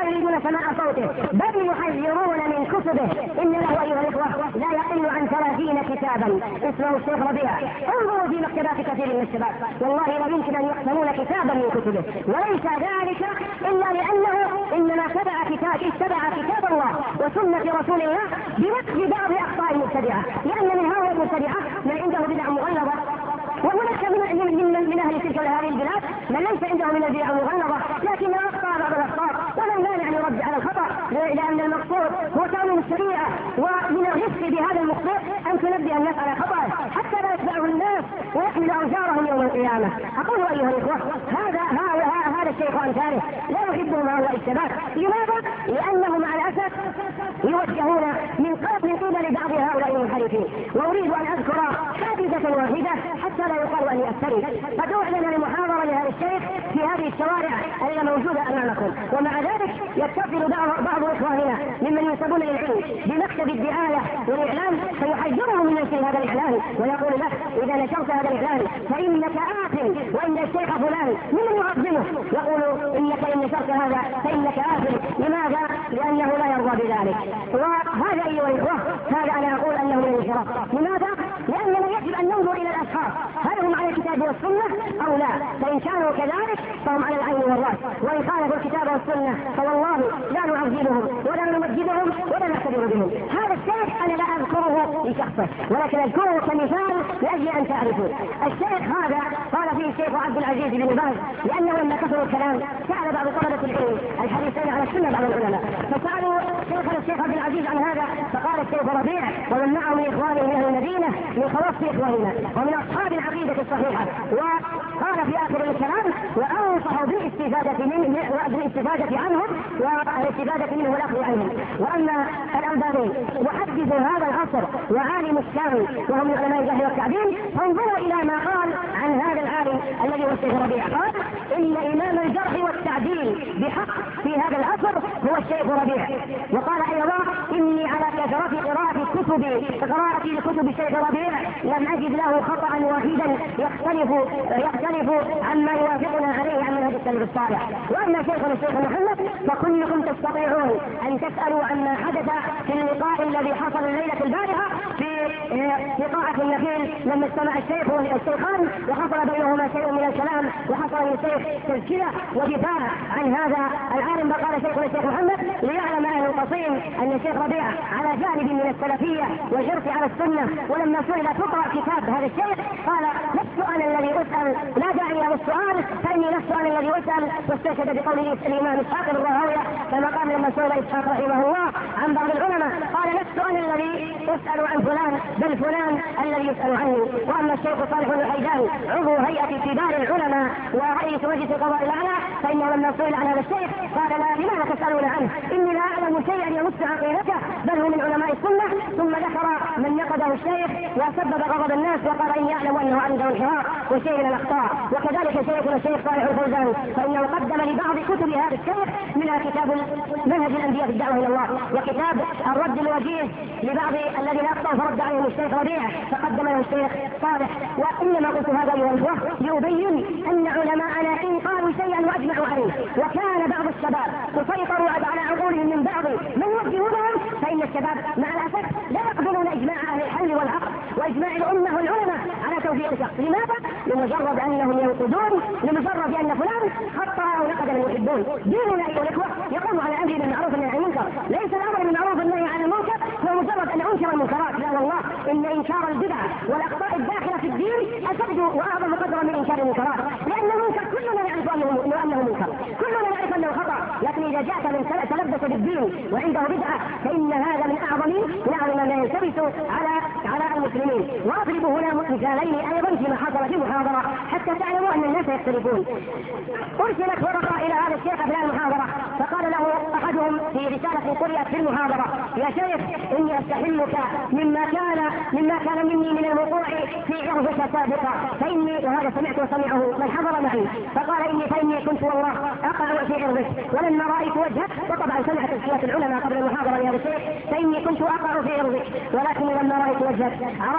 بل يحذرون من كتبه. إن له أيها الإخوة لا يقل عن 30 كتابا اسمه الشيخ ربيع. انظروا في مكتبات كثير من الشباب، والله لا يمكن أن يحسنون كتابا من كتبه، وليس ذلك إلا لأنه إنما اتبع كتاب الله وسنة رسول الله بنقد بعض أخطاء المبتدعة، لأن من هؤلاء المبتدعة من عنده بدع مغلظة، وهناك من أهل تلك هذه البلاد من ليس عنده من البدع المغلظة لكن أخطأ بعض الأخطاء، ولا مانع أن يرد على الخطأ، لأن المقصود هو تعلم الشريعة، ومن الرفق بهذا المقصود أن تنبه الناس على خطأه حتى لا يتبعه الناس ويحمل أوزارهم يوم القيامة. أقول أيها الإخوة هذا الشيخ أمثاله لا يحبهم هؤلاء الشباب. لماذا؟ لأنه مع الأسف يوجهون من قبل بعض هؤلاء المنحرفين. وأريد أن أذكر حادثة واحدة حتى لا يقال أني أفتري. قد أعلن لمحاضرة لهذا الشيخ في هذه الشوارع التي موجودة أمامكم، ومع ذلك يتصل بعض إخواننا ممن ينسبون للعلم بمكتب الدعاية والإعلام فيحذرهم من نشر هذا الإعلان، ويقول له إذا نشرت هذا الإعلان فإنك آثم، وإن الشيخ فلان ممن يعظمه يقول إنك إن نشرت هذا فإنك آثم. لماذا؟ لأنه لا يرضى بذلك. وهذا أيها الإخوة هذا أنا أقول أنه من الانحراف. لماذا؟ لأننا يجب أن ننظر إلى الأشخاص هل هم على الكتاب والسنة أو لا، فإن كانوا كذلك فهم على العين والرأس، وإن خالفوا الكتاب والسنة فوالله لا نعذبهم ولا نمجدهم ولا نعتبر بهم. هذا الشيخ أنا لا أذكره لشخصه ولكن أذكره كمثال لأجل أن تعرفوا. الشيخ هذا قال فيه الشيخ عبد العزيز بن باز، لأنه لما كثر الكلام سأل بعض طلبة العلم الحديثين على السنة بعض العلماء، فسألوا شيخنا الشيخ عبد العزيز عن هذا، فقال الشيخ ربيع ومن معه من إخوانه من أهل المدينة من خواص إخواننا ومن أصحاب العقيدة الصحيحة. وقال في آخر الكلام وأنصح بالاستفادة عنهم والاستفادة منه والأخذ عنهم. وأما الألباني محدث هذا العصر وعالم الشام وهم من علماء الجهل والتعديل، فانظروا إلى ما قال عن هذا العالم الذي هو الشيخ ربيع. قال إن إمام الجرح والتعديل بحق في هذا العصر هو الشيخ ربيع. وقال أيضا إني على كثرة قراءتي لكتب الشيخ ربيع لم أجد له خطأ واحدا يختلف عما يوافقنا عليه عن منهج السلف الصالح. وأما شيخنا الشيخ محمد فكلكم تستطيعون أن تسألوا عما حدث في اللقاء الذي حصل الليلة البارحة في قاعة النخيل لما اجتمع الشيخ والشيخان وحصل بينهما شيء من الكلام وحصل للشيخ تذكرة ودفاع عن هذا العالم. فقال شيخنا الشيخ محمد ليعلم أهل القصيم أن الشيخ ربيع على جانب من السلفية والحرص على السنة. ولما سئل تقرأ كتاب هذا الشيخ قال لست أنا الذي أسأل، لا داعي له السؤال فإني لست أنا الذي أسأل. واستشهد بقوله الإمام إسحاق الراهوية كما قال لما سئل إسحاق رحمه الله عن بعض العلماء قال لست أنا الذي أسأل عن فلان بل فلان الذي يسأل عني. وأما الشيخ صالح الحيدان عضو هيئة كبار العلماء ورئيس مجلس القضاء الأعلى فإنه لما سئل عن هذا الشيخ قال لا لماذا تسألون عنه إني لا أعلم شيئا يمس عقيدته بل هو من علماء السنة. ثم ذكر من نقده الشيخ وسبب غضب الناس وقال إني أعلم أنه عنده انحراف وشيء من الأخطاء. وكذلك شيخنا الشيخ صالح الفوزان فإنه قدم لبعض كتب هذا الشيخ منها كتاب منهج الأنبياء في الدعوة إلى الله وكتاب الرد الوجيه لبعض الذين أخطأوا فرد عليهم الشيخ ربيع فقدم له الشيخ صالح. وإنما قلت هذا أيها الأخوة ليبين أن علماءنا إن قالوا شيئا وأجمعوا عليه وكان بعض الشباب تسيطروا على عقولهم من بعض من يوجهونهم فإن الشباب مع الأسف لا يقبلون إجماع أهل الحل والعقل وإجماع الأمة والعلماء على توفيق شخص. لماذا؟ لمجرد أنهم ينقدون، لمجرد أن فلان خطأ أو نقد المحبون. ديننا أيها الإخوة يقوم على أمر بالمعروف والنهي عن المنكر، ليس الأمر بالمعروف والنهي عن المنكر هو مجرد أن أنكر المنكرات، لا والله، إن إنكار البدع والأخطاء الداخلة في الدين أشد وأعظم قدرا من إنكار المنكرات، لأن المنكر كلنا نعرف أنه منكر، كلنا نعرف أنه خطأ، لكن إذا جاءت من تلبس بالدين وعنده بدعة فإن هذا من أعظم ما يلتبس على المسلمين. وأضرب هنا مثالين أيضا فيما حصل في المحاضرة حتى تعلموا أن الناس يختلفون. أرسلت ورقة إلى هذا الشيخ أثناء المحاضرة، فقال له أحدهم في رسالة قرأت في المحاضرة: يا شيخ إني أستحلك مما كان مني من الوقوع في عرضك سابقا، فإني، وهذا سمعت وسمعه من حضر معي، فقال فإني كنت والله أقع في عرضك ولما رأيت وجهك، وطبعا سمعت تزكية العلماء قبل المحاضرة لهذا الشيخ، فإني كنت أقع في عرضك ولكن لما رأيت وجهك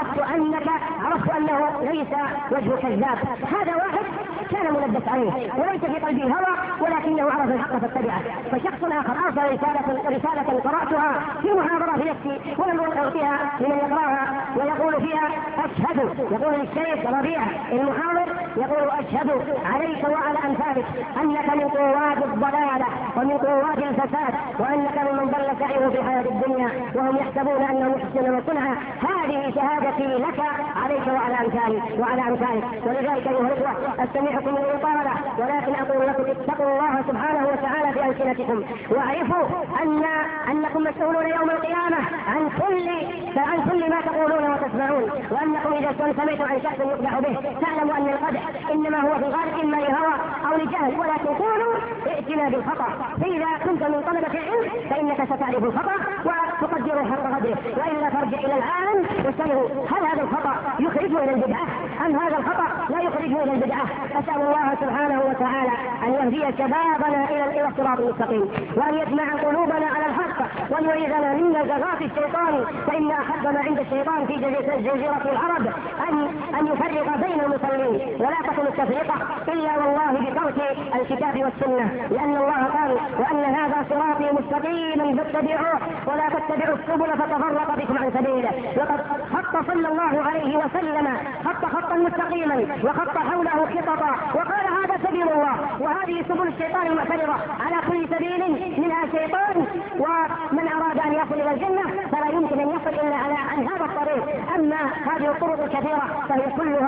عرفت أنه ليس وجه كذاب. هذا واحد كان ملبس عليه وليس في قلبه هوى ولكنه عرف الحق فاتبعه. فشخص آخر أرسل رسالة قرأتها في محاضرة في نفسي ولم أعطيها لمن يقرأها، ويقول فيها أشهد، يقول للشيخ ربيع المحاضر، يقول: أشهد عليك وعلى أمثالك أنك من قواد الضلالة ومن قواد الفساد، وأنك ممن ضل سعيه في حياة الدنيا وهم يحسبون أنهم يحسنون صنعا. هذه شهادتي لك عليك وعلى أمثالك. ولذلك أيها الإخوة أستمعكم من الإطالة، ولكن أقول لكم: اتقوا الله سبحانه وتعالى في ألسنتكم، واعرفوا أنكم مسؤولون يوم القيامة عن كل ما تقولون وتسمعون، وأنكم إذا سمعتم عن شخص يقدح به فاعلموا أن القدح إنما هو في الغالب إما لهوى أو لجهل، ولا تقولوا ائتنا بالخطأ. فإذا كنت من طلبة العلم فإنك ستعرف الخطأ وتقدره حق قدره، وإلا فارجع إلى العالم واسأله: هل هذا الخطأ يخرجه إلى البدعة أم هذا الخطأ لا يخرجه إلى البدعة؟ أسأل الله سبحانه وتعالى أن يهدي شبابنا إلى الصراط المستقيم، وأن يجمع قلوبنا على الحق، وأن يعيذنا من نزغات الشيطان، فإن أحب ما عند الشيطان في جزيرة العرب أن يفرق بين المصلين، ولا تكن التفرقة إلا والله بترك الكتاب والسنة، لأن الله قال: وأن هذا صراطي مستقيما فاتبعوه ولا تتبعوا السبل فتفرق بكم عن سبيله. وقد خط صلى الله عليه وسلم خطا مستقيما وخط حوله خططا، وقال: هذا سبيل الله وهذه سبل الشيطان المعترضة، على كل سبيل منها شيطان، ومن أراد أن يصل إلى الجنة فلا يمكن أن يصل إلا عن هذا الطريق، أما هذه الطرق الكثيرة فهي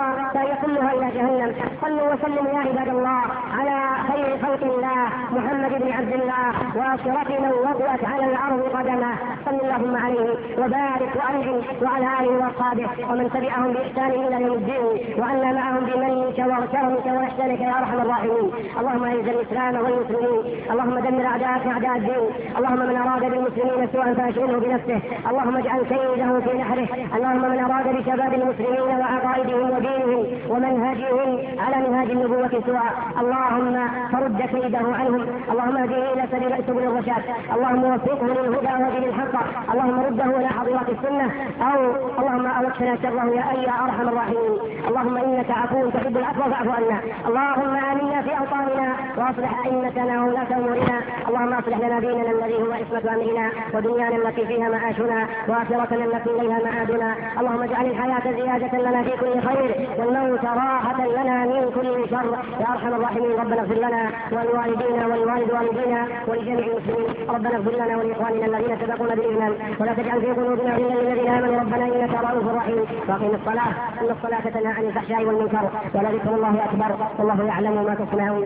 كلها إلى جهنم. صلوا وسلموا يا عباد الله على خير خلق الله محمد بن عبد الله وأشرف من وضعت على الأرض قدمه، صل اللهم عليه وبارك وأنعم وعلى آله وأصحابه ومن تبعهم بإحسان إلى يوم الدين، وعنا معهم بمنك وكرمك وإحسانك يا أرحم الراحمين. اللهم أعز الإسلام والمسلمين، اللهم دمر أعداءك أعداء الدين، اللهم من أراد بالمسلمين سوءا فأشغله بنفسه، اللهم اجعل كيده في نحره، اللهم من أراد بشباب المسلمين وعقائدهم ودينهم ومنهجهم على منهج النبوة سوءا، اللهم فرد كيده عنهم، اللهم اهديه إلى سبيل الرشاد، اللهم وفقه للهدى ودين الحق، اللهم رده إلى حضرات السنة، اللهم أوكلنا شره يا أرحم الراحمين. اللهم إنك عفو تحب العفو فاعف عنا. اللهم آمنا في أوطاننا وأصلح أئمتنا وولاة أمورنا. اللهم أصلح لنا ديننا الذي هو عصمة أمرنا، ودنيانا التي فيها معاشنا، وآخرتنا التي إليها معادنا. اللهم اجعل الحياة زيادة لنا في كل خير، والموت راحة لنا من كل شر يا أرحم الراحمين. ربنا اغفر لنا ولوالدينا ولوالد والدينا ولجميع المسلمين. ربنا اغفر لنا ولإخواننا الذين سبقونا بالإيمان، ولا تجعل في قلوبنا غلا للذين آمنوا ربنا إنك رؤوف رحيم. وأقم الصلاة إن الصلاة تنهى عن الفحشاء والمنكر، ولذكر الله أكبر، والله يعلم ما تصنعون.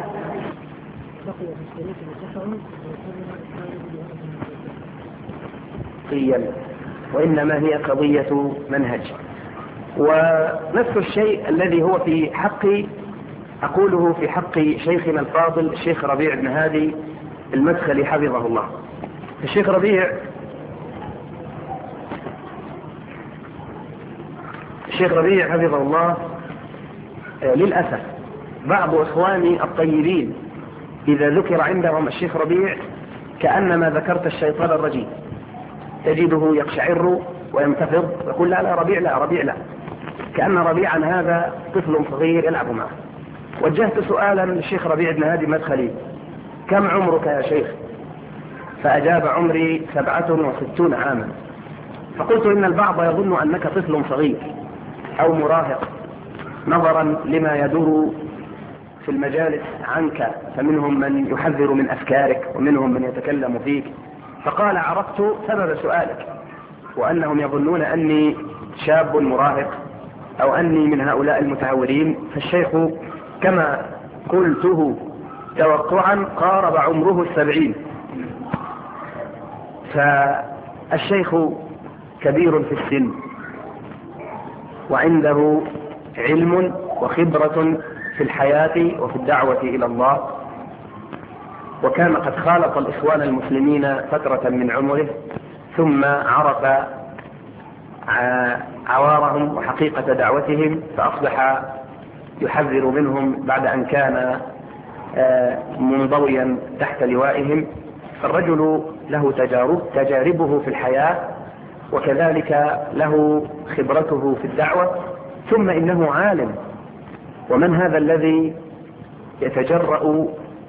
وإنما هي قضية منهج. ونفس الشيء الذي هو في حقي أقوله في حق شيخنا الفاضل الشيخ ربيع بن هادي المدخلي حفظه الله. الشيخ ربيع حفظه الله للأسف بعض إخواني الطيبين إذا ذكر عندهم الشيخ ربيع كأنما ذكرت الشيطان الرجيم، تجده يقشعر وينتفض ويقول لا ربيع لا، كأن ربيعا هذا طفل صغير يلعب معه. وجهت سؤالا للشيخ ربيع بن هادي المدخلي: كم عمرك يا شيخ؟ فأجاب: عمري 67 عاما. فقلت: إن البعض يظن أنك طفل صغير أو مراهق نظرا لما يدور في المجالس عنك، فمنهم من يحذر من أفكارك ومنهم من يتكلم فيك. فقال: عرفت سبب سؤالك، وأنهم يظنون أني شاب مراهق أو أني من هؤلاء المتهورين. فالشيخ كما قلته توقعا قارب عمره 70، فالشيخ كبير في السن وعنده علم وخبرة في الحياة وفي الدعوة إلى الله، وكان قد خالط الإخوان المسلمين فترة من عمره، ثم عرف عوارهم وحقيقة دعوتهم، فأصبح يحذر منهم بعد أن كان منضويا تحت لوائهم. فالرجل له تجاربه في الحياة، وكذلك له خبرته في الدعوة، ثم إنه عالم. ومن هذا الذي يتجرأ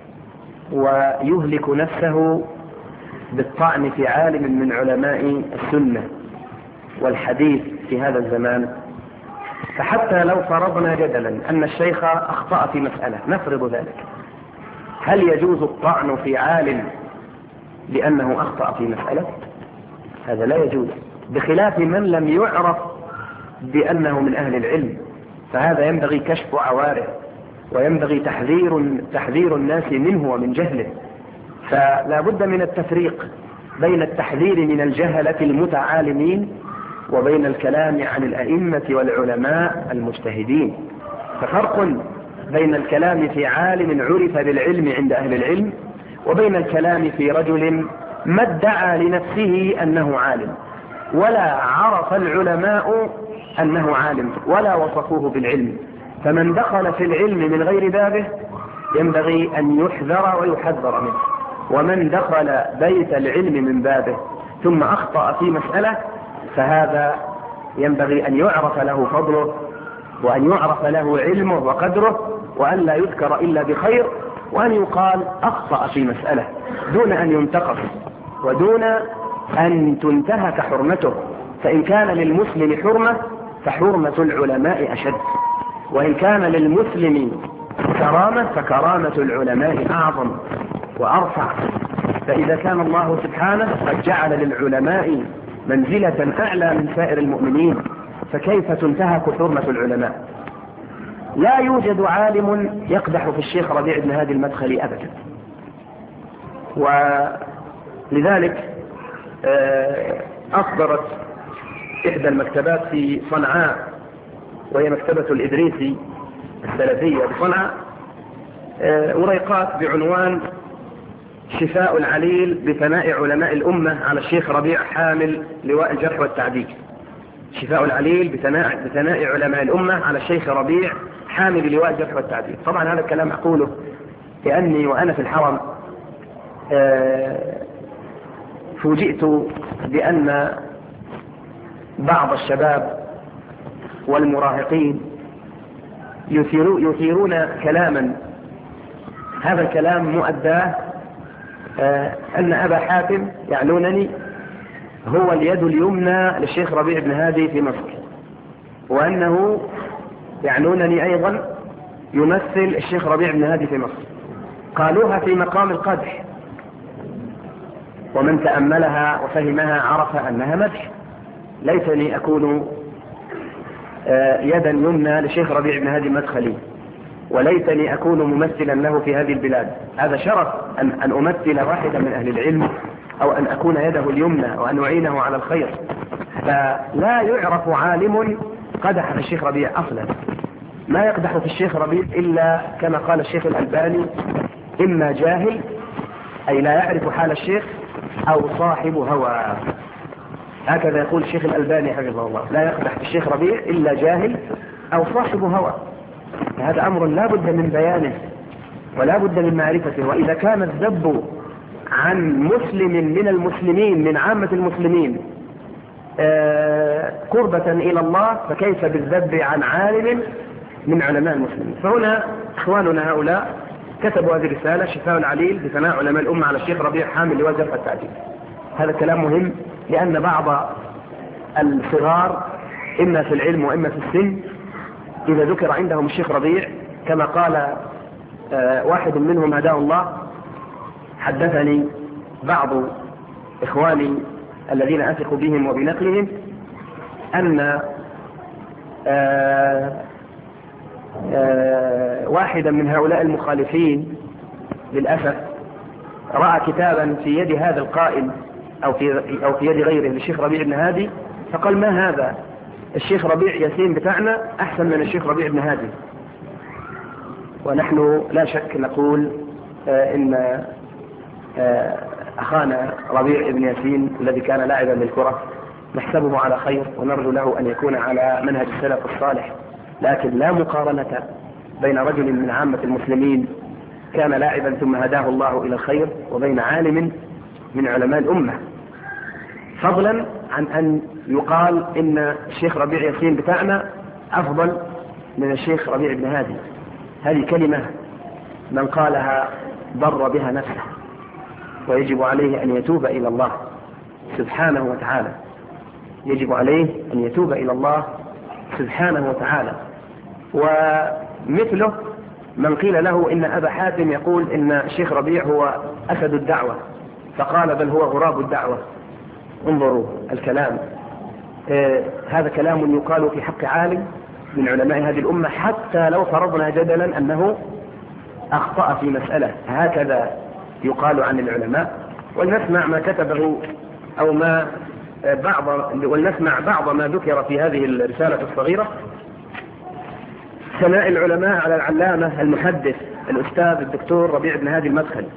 ويهلك نفسه بالطعن في عالم من علماء السنة والحديث في هذا الزمان؟ فحتى لو فرضنا جدلا أن الشيخ أخطأ في مسألة، نفرض ذلك، هل يجوز الطعن في عالم لأنه أخطأ في مسألة؟ هذا لا يجوز، بخلاف من لم يعرف بأنه من أهل العلم، فهذا ينبغي كشف عواره، وينبغي تحذير الناس منه ومن جهله. فلا بد من التفريق بين التحذير من الجهلة المتعالمين وبين الكلام عن الأئمة والعلماء المجتهدين. ففرق بين الكلام في عالم عرف بالعلم عند أهل العلم، وبين الكلام في رجل ما ادعى لنفسه أنه عالم، ولا عرف العلماء أنه عالم ولا وصفوه بالعلم. فمن دخل في العلم من غير بابه ينبغي أن يحذر ويحذر منه، ومن دخل بيت العلم من بابه ثم أخطأ في مسألة فهذا ينبغي أن يعرف له فضله، وأن يعرف له علمه وقدره، وأن لا يذكر إلا بخير، وأن يقال أخطأ في مسألة دون أن ينتقص ودون أن تنتهك حرمته. فإن كان للمسلم حرمة فحرمة العلماء أشد، وإن كان للمسلم كرامة فكرامة العلماء أعظم وأرفع. فإذا كان الله سبحانه قد جعل للعلماء منزلة أعلى من سائر المؤمنين، فكيف تنتهك حرمة العلماء؟ لا يوجد عالم يقدح في الشيخ ربيع بن هادي المدخلي أبدا. ولذلك أصدرت إحدى المكتبات في صنعاء، وهي مكتبة الإدريسي السلفية بصنعاء، وريقات بعنوان شفاء العليل بثناء علماء الأمة على الشيخ ربيع حامل لواء الجرح والتعديل. شفاء العليل بثناء علماء الأمة على الشيخ ربيع حامل لواء الجرح والتعديل. طبعا هذا الكلام أقوله لأني وأنا في الحرم فوجئت بأن بعض الشباب والمراهقين يثيرون كلاما، هذا الكلام مؤداه أن أبا حاتم يعنونني هو اليد اليمنى للشيخ ربيع بن هادي في مصر، وأنه يعنونني أيضا يمثل الشيخ ربيع بن هادي في مصر. قالوها في مقام القدح، ومن تأملها وفهمها عرف أنها مدح. ليتني أكون يدا يمنى لشيخ ربيع بن هادي المدخلي، وليتني أكون ممثلا له في هذه البلاد. هذا شرف أن أمثل واحدا من أهل العلم، أو أن أكون يده اليمنى وأن أعينه على الخير. فلا يعرف عالم قدح في الشيخ ربيع أصلا، ما يقدح في الشيخ ربيع إلا كما قال الشيخ الألباني: إما جاهل أي لا يعرف حال الشيخ، أو صاحب هوى. هكذا يقول الشيخ الألباني حفظه الله: لا يقدح في الشيخ ربيع إلا جاهل أو صاحب هوى. هذا أمر لا بد من بيانه ولا بد من معرفته. وإذا كان الذب عن مسلم من المسلمين من عامة المسلمين قربة إلى الله، فكيف بالذب عن عالم من علماء المسلمين؟ فهنا إخواننا هؤلاء كتبوا هذه الرسالة: شفاء العليل بثناء علماء الأمة على الشيخ ربيع حامل لواء الجرح والتعديل. هذا كلام مهم، لأن بعض الصغار إما في العلم وإما في السن إذا ذكر عندهم الشيخ ربيع كما قال واحد منهم هداه الله حدثني بعض إخواني الذين أثق بهم وبنقلهم أن واحدا من هؤلاء المخالفين للأسف رأى كتابا في يد هذا القائل أو في يد غيره للشيخ ربيع بن هادي، فقال ما هذا؟ الشيخ ربيع ياسين بتاعنا أحسن من الشيخ ربيع بن هادي. ونحن لا شك نقول إن أخانا ربيع بن ياسين الذي كان لاعبا للكرة نحسبه على خير ونرجو له أن يكون على منهج السلف الصالح، لكن لا مقارنة بين رجل من عامة المسلمين كان لاعبا ثم هداه الله إلى الخير وبين عالم من علماء الأمة، فضلا عن أن يقال إن الشيخ ربيع ياسين بتاعنا أفضل من الشيخ ربيع بن هادي. هذه كلمة من قالها ضر بها نفسه، ويجب عليه أن يتوب إلى الله سبحانه وتعالى، يجب عليه أن يتوب إلى الله سبحانه وتعالى. ومثله من قيل له إن أبا حاتم يقول إن الشيخ ربيع هو أسد الدعوة فقال بل هو غراب الدعوة. انظروا الكلام، هذا كلام يقال في حق عالم من علماء هذه الأمة حتى لو فرضنا جدلا أنه أخطأ في مسألة، هكذا يقال عن العلماء. ولنسمع ما كتبه أو ما ولنسمع بعض ما ذكر في هذه الرسالة الصغيرة: ثناء العلماء على العلامة المحدث الأستاذ الدكتور ربيع بن هادي المدخلي.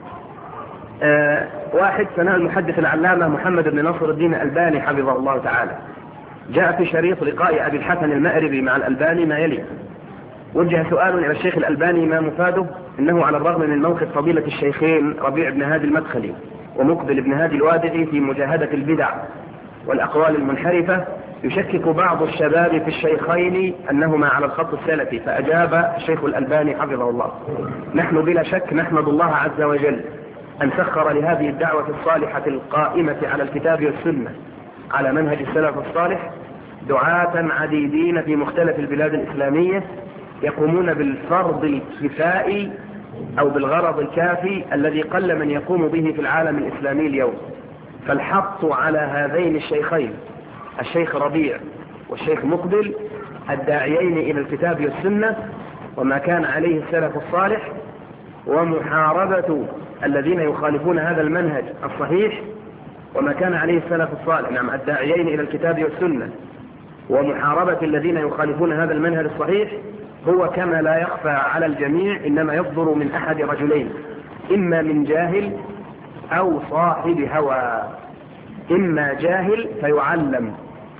واحد، ثناء المحدث العلامة محمد بن نصر الدين الألباني حفظه الله تعالى. جاء في شريط لقاء أبي الحسن المأربي مع الألباني ما يلي: وجه سؤال إلى الشيخ الألباني ما مفاده؟ إنه على الرغم من موقف فضيلة الشيخين ربيع بن هادي المدخلي ومقبل بن هادي الوادعي في مجاهدة البدع والأقوال المنحرفة، يشكك بعض الشباب في الشيخين أنهما على الخط السلفي. فأجاب الشيخ الألباني حفظه الله: نحن بلا شك نحمد الله عز وجل أن سخر لهذه الدعوة الصالحة القائمة على الكتاب والسنة على منهج السلف الصالح دعاة عديدين في مختلف البلاد الإسلامية يقومون بالفرض الكفائي أو بالغرض الكافي الذي قل من يقوم به في العالم الإسلامي اليوم. فالحط على هذين الشيخين الشيخ ربيع والشيخ مقبل الداعيين إلى الكتاب والسنة وما كان عليه السلف الصالح، ومحاربة الذين يخالفون هذا المنهج الصحيح وما كان عليه السلف الصالح، نعم، الداعيين إلى الكتاب والسنة ومحاربة الذين يخالفون هذا المنهج الصحيح، هو كما لا يخفى على الجميع إنما يصدر من أحد رجلين: إما من جاهل أو صاحب هوى، إما جاهل فيعلم،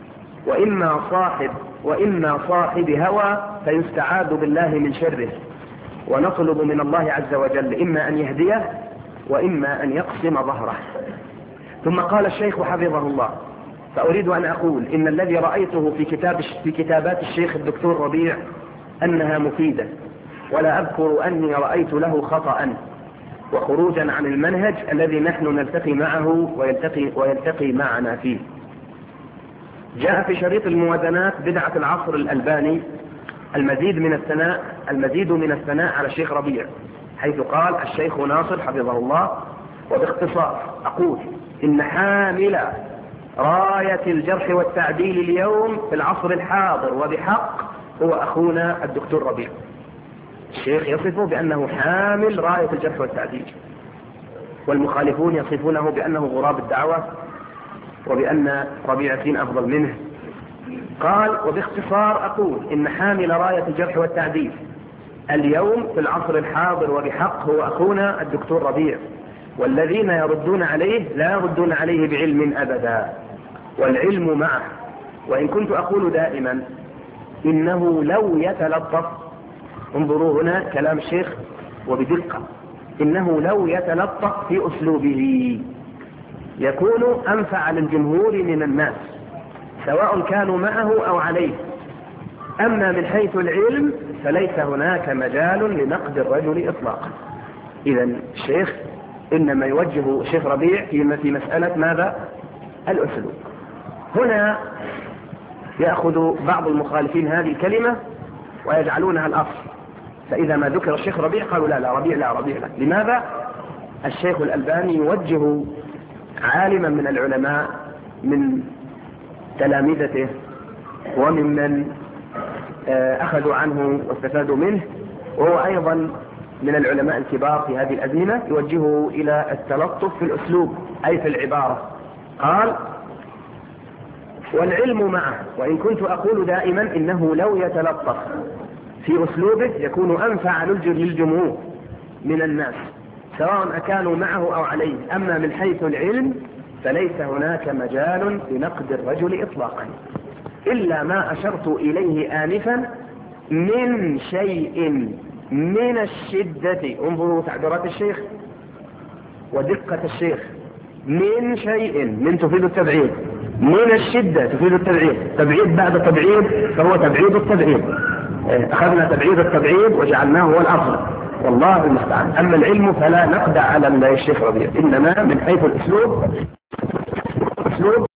وإما صاحب هوى فيستعاذ بالله من شره، ونطلب من الله عز وجل إما أن يهديه وإما أن يقسم ظهره. ثم قال الشيخ حفظه الله: فأريد أن أقول إن الذي رأيته في كتابات الشيخ الدكتور ربيع أنها مفيدة، ولا أذكر أني رأيت له خطأ وخروجا عن المنهج الذي نحن نلتقي معه ويلتقي معنا فيه. جاء في شريط الموازنات بدعة العصر الألباني المزيد من الثناء على الشيخ ربيع، حيث قال الشيخ ناصر حفظه الله: وباختصار أقول إن حامل راية الجرح والتعديل اليوم في العصر الحاضر وبحق هو أخونا الدكتور ربيع. الشيخ يصفه بأنه حامل راية الجرح والتعديل، والمخالفون يصفونه بأنه غراب الدعوة وبأن ربيع ياسين أفضل منه. قال: وباختصار أقول إن حامل راية الجرح والتعديل اليوم في العصر الحاضر وبحق هو أخونا الدكتور ربيع، والذين يردون عليه لا يردون عليه بعلم أبدا، والعلم معه. وإن كنت أقول دائما إنه لو يتلطف، انظروا هنا كلام الشيخ وبدقة، إنه لو يتلطف في أسلوبه يكون أنفع للجمهور من الناس سواء كانوا معه أو عليه. أما من حيث العلم فليس هناك مجال لنقد الرجل إطلاقا. إذا الشيخ إنما يوجه الشيخ ربيع في مسألة ماذا؟ الأسلوب. هنا يأخذ بعض المخالفين هذه الكلمة ويجعلونها الأصل، فإذا ما ذكر الشيخ ربيع قالوا لا ربيع لا. لماذا؟ الشيخ الألباني يوجه عالما من العلماء من تلامذته وممن أخذوا عنه واستفادوا منه، وهو أيضا من العلماء الكبار في هذه الأزمنة، يوجهه إلى التلطف في الأسلوب أي في العبارة. قال: والعلم معه، وإن كنت أقول دائما إنه لو يتلطف في أسلوبه يكون أنفع للجمهور من الناس سواء أكانوا معه أو عليه. أما من حيث العلم فليس هناك مجال لنقد الرجل إطلاقا إلا ما أشرت إليه آنفا من شيء من الشدة. انظروا تعبيرات الشيخ ودقة الشيخ. من شيء، من تفيد التبعيد، من الشدة تفيد التبعيد، تبعيد بعد تبعيد فهو تبعيد التبعيد. أخذنا تبعيد التبعيد وجعلناه هو الأفضل، والله المستعان. أما العلم فلا نقدع على الشيخ ربيع، إنما من حيث الأسلوب